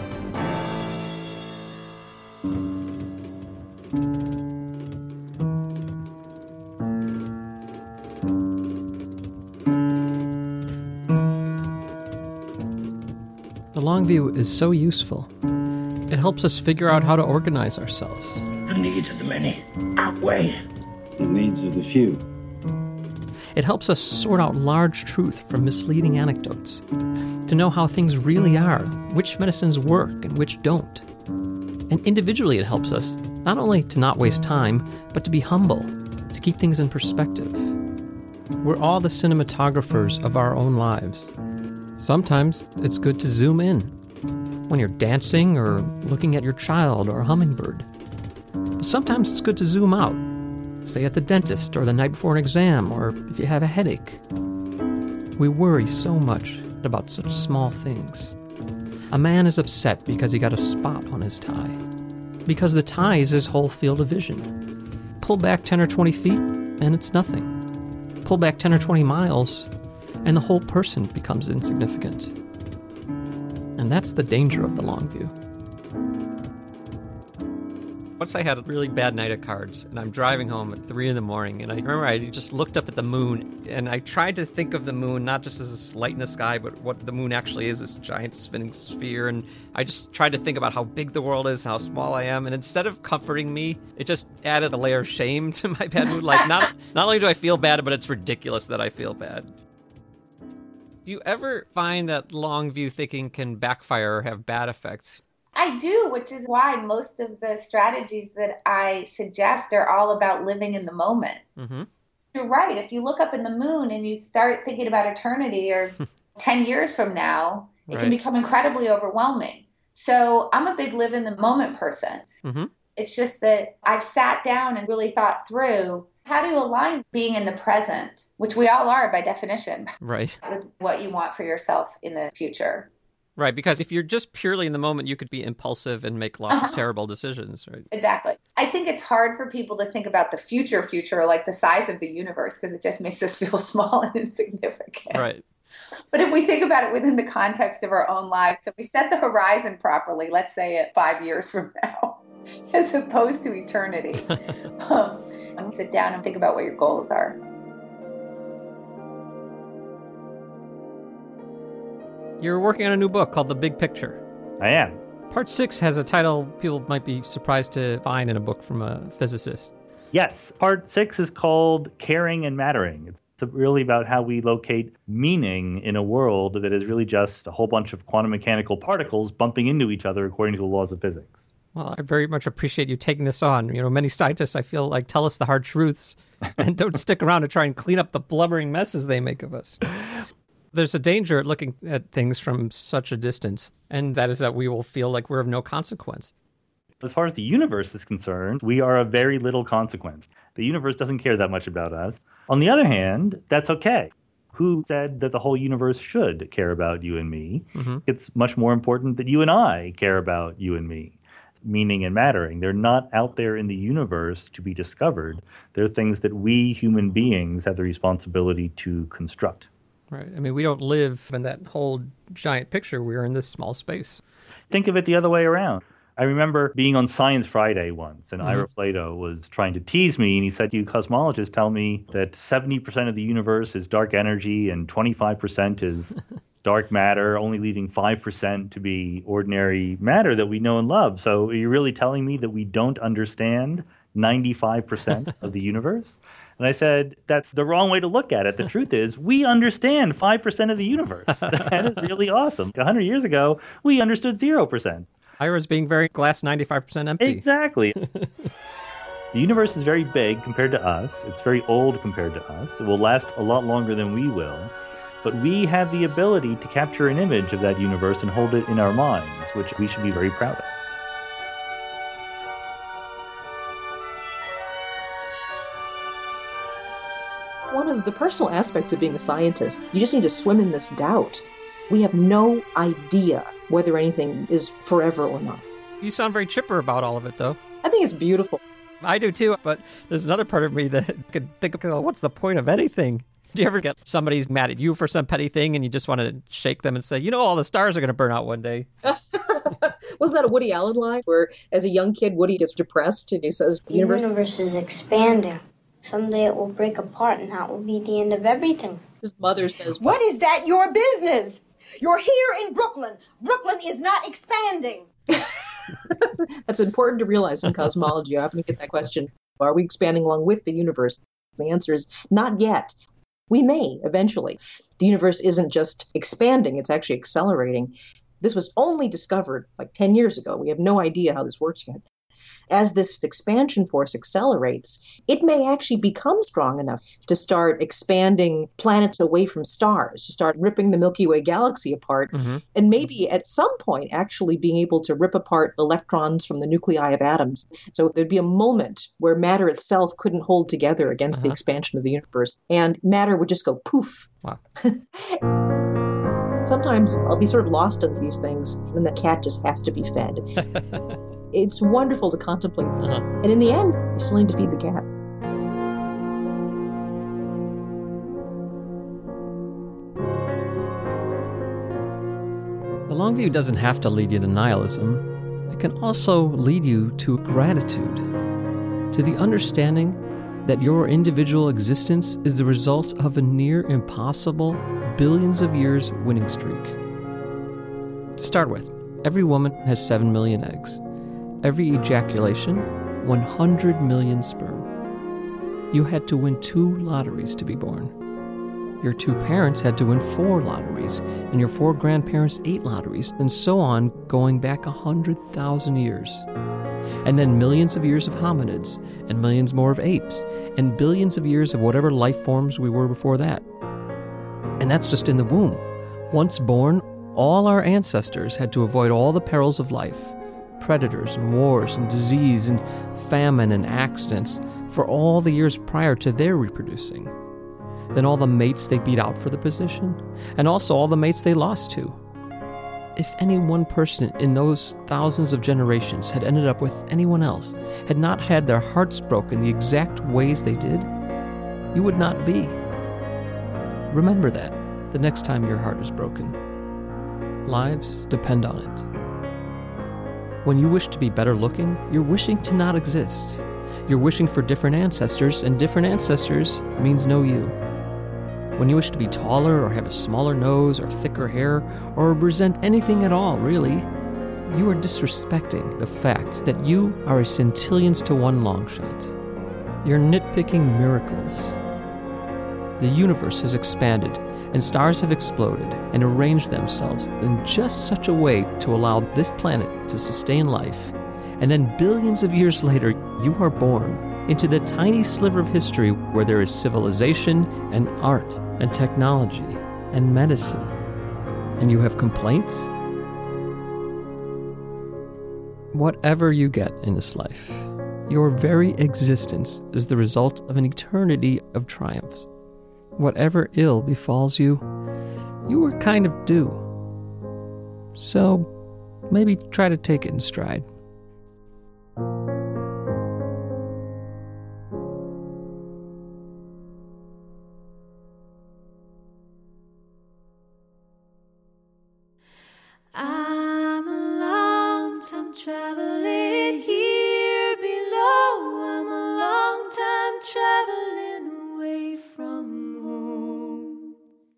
The long view is so useful. It helps us figure out how to organize ourselves. The needs of the many outweigh the needs of the few. It helps us sort out large truth from misleading anecdotes, to know how things really are, which medicines work and which don't. And individually it helps us not only to not waste time, but to be humble, to keep things in perspective. We're all the cinematographers of our own lives. Sometimes it's good to zoom in when you're dancing or looking at your child or a hummingbird. But sometimes it's good to zoom out, say at the dentist or the night before an exam or if you have a headache. We worry so much about such small things. A man is upset because he got a spot on his tie, because the tie is his whole field of vision. Pull back ten or twenty feet and it's nothing. Pull back ten or twenty miles and the whole person becomes insignificant. And that's the danger of the long view. Once I had a really bad night of cards, and I'm driving home at three in the morning, and I remember I just looked up at the moon, and I tried to think of the moon not just as a light in the sky, but what the moon actually is, this giant spinning sphere, and I just tried to think about how big the world is, how small I am, and instead of comforting me, it just added a layer of shame to my bad mood. Like, not, not only do I feel bad, but it's ridiculous that I feel bad. Do you ever find that long view thinking can backfire or have bad effects? I do, which is why most of the strategies that I suggest are all about living in the moment. Mm-hmm. You're right. If you look up in the moon and you start thinking about eternity or ten years from now, it Right. can become incredibly overwhelming. So I'm a big live in the moment person. Mm-hmm. It's just that I've sat down and really thought through how to align being in the present, which we all are by definition, Right. with what you want for yourself in the future. Right, because if you're just purely in the moment, you could be impulsive and make lots Uh-huh. of terrible decisions, right? Exactly. I think it's hard for people to think about the future future, like the size of the universe, because it just makes us feel small and insignificant. Right. But if we think about it within the context of our own lives, so we set the horizon properly, let's say at five years from now, as opposed to eternity, um, and sit down and think about what your goals are. You're working on a new book called The Big Picture. I am. Part six has a title people might be surprised to find in a book from a physicist. Yes, part six is called Caring and Mattering. It's really about how we locate meaning in a world that is really just a whole bunch of quantum mechanical particles bumping into each other according to the laws of physics. Well, I very much appreciate you taking this on. You know, many scientists, I feel like, tell us the hard truths and don't stick around to try and clean up the blubbering messes they make of us. There's a danger at looking at things from such a distance, and that is that we will feel like we're of no consequence. As far as the universe is concerned, we are of very little consequence. The universe doesn't care that much about us. On the other hand, that's okay. Who said that the whole universe should care about you and me? Mm-hmm. It's much more important that you and I care about you and me. Meaning and mattering. They're not out there in the universe to be discovered. They're things that we human beings have the responsibility to construct. Right. I mean, we don't live in that whole giant picture. We're in this small space. Think of it the other way around. I remember being on Science Friday once, and Mm-hmm. Ira Flatow was trying to tease me, and he said, you cosmologists tell me that seventy percent of the universe is dark energy and twenty-five percent is dark matter, only leaving five percent to be ordinary matter that we know and love. So are you really telling me that we don't understand ninety-five percent of the universe? And I said, that's the wrong way to look at it. The truth is, we understand five percent of the universe. That is really awesome. one hundred years ago, we understood zero percent. Ira's being very glass ninety-five percent empty. Exactly. The universe is very big compared to us. It's very old compared to us. It will last a lot longer than we will. But we have the ability to capture an image of that universe and hold it in our minds, which we should be very proud of. One of the personal aspects of being a scientist, you just need to swim in this doubt. We have no idea whether anything is forever or not. You sound very chipper about all of it, though. I think it's beautiful. I do, too, but there's another part of me that could think, oh, what's the point of anything? Do you ever get somebody's mad at you for some petty thing and you just want to shake them and say, you know, all the stars are going to burn out one day? Wasn't that a Woody Allen line where, as a young kid, Woody gets depressed and he says, The universe, universe is expanding. Someday it will break apart and that will be the end of everything. His mother says, what is that your business? You're here in Brooklyn. Brooklyn is not expanding. That's important to realize in cosmology. I often get that question, are we expanding along with the universe? The answer is not yet. We may eventually. The universe isn't just expanding, it's actually accelerating. This was only discovered like ten years ago. We have no idea how this works yet. As this expansion force accelerates, it may actually become strong enough to start expanding planets away from stars, to start ripping the Milky Way galaxy apart, mm-hmm. and maybe at some point actually being able to rip apart electrons from the nuclei of atoms. So there'd be a moment where matter itself couldn't hold together against uh-huh. the expansion of the universe, and matter would just go poof. Wow. Sometimes I'll be sort of lost in these things, and the cat just has to be fed. It's wonderful to contemplate. Uh-huh. And in the end, you still need to feed the cat. The long view doesn't have to lead you to nihilism. It can also lead you to gratitude, to the understanding that your individual existence is the result of a near impossible billions of years winning streak. To start with, every woman has seven million eggs. Every ejaculation, one hundred million sperm. You had to win two lotteries to be born. Your two parents had to win four lotteries, and your four grandparents eight lotteries, and so on, going back one hundred thousand years. And then millions of years of hominids, and millions more of apes, and billions of years of whatever life forms we were before that. And that's just in the womb. Once born, all our ancestors had to avoid all the perils of life. Predators and wars and disease and famine and accidents for all the years prior to their reproducing. Then all the mates they beat out for the position, and also all the mates they lost to. If any one person in those thousands of generations had ended up with anyone else, had not had their hearts broken the exact ways they did, you would not be. Remember that the next time your heart is broken. Lives depend on it. When you wish to be better looking, you're wishing to not exist. You're wishing for different ancestors, and different ancestors means no you. When you wish to be taller or have a smaller nose or thicker hair or present anything at all, really, you are disrespecting the fact that you are a centillions to one long shot. You're nitpicking miracles. The universe has expanded, and stars have exploded and arranged themselves in just such a way to allow this planet to sustain life. And then billions of years later, you are born into the tiny sliver of history where there is civilization and art and technology and medicine. And you have complaints? Whatever you get in this life, your very existence is the result of an eternity of triumphs. Whatever ill befalls you, you are kind of due. So maybe try to take it in stride. I'm a long-time traveling here below. I'm a long-time traveling away from home.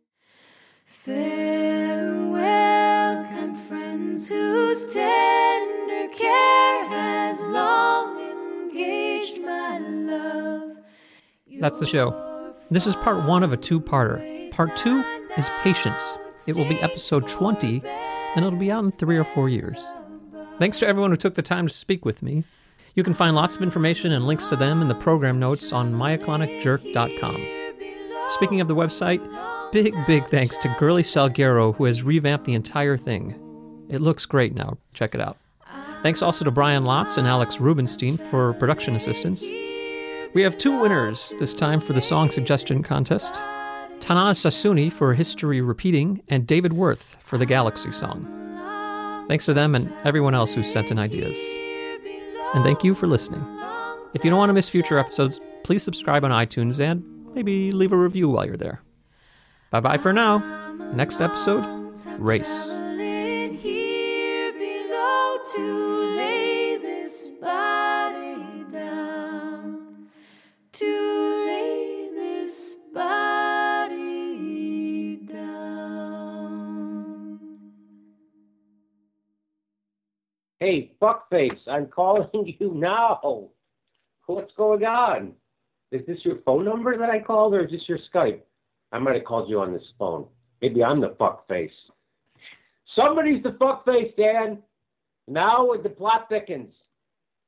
Farewell, kind friends whose tender care has long engaged my love. That's the show. This is part one of a two-parter. Part two is Patience. It will be episode twenty, and it'll be out in three or four years. Thanks to everyone who took the time to speak with me. You can find lots of information and links to them in the program notes on my iconic jerk dot com. Speaking of the website, big, big thanks to Girly Salguero, who has revamped the entire thing. It looks great now. Check it out. Thanks also to Brian Lotz and Alex Rubenstein for production assistance. We have two winners this time for the song suggestion contest. Tanaz Sassouni for History Repeating, and David Worth for the Galaxy song. Thanks to them and everyone else who sent in ideas. And thank you for listening. If you don't want to miss future episodes, please subscribe on iTunes and maybe leave a review while you're there. Bye-bye for now. Next episode, Race. Here below to lay this body down. To lay this body down. Hey, fuckface, I'm calling you now. What's going on? Is this your phone number that I called, or is this your Skype? I might have called you on this phone. Maybe I'm the fuckface. Somebody's the fuckface, Dan. Now the plot thickens.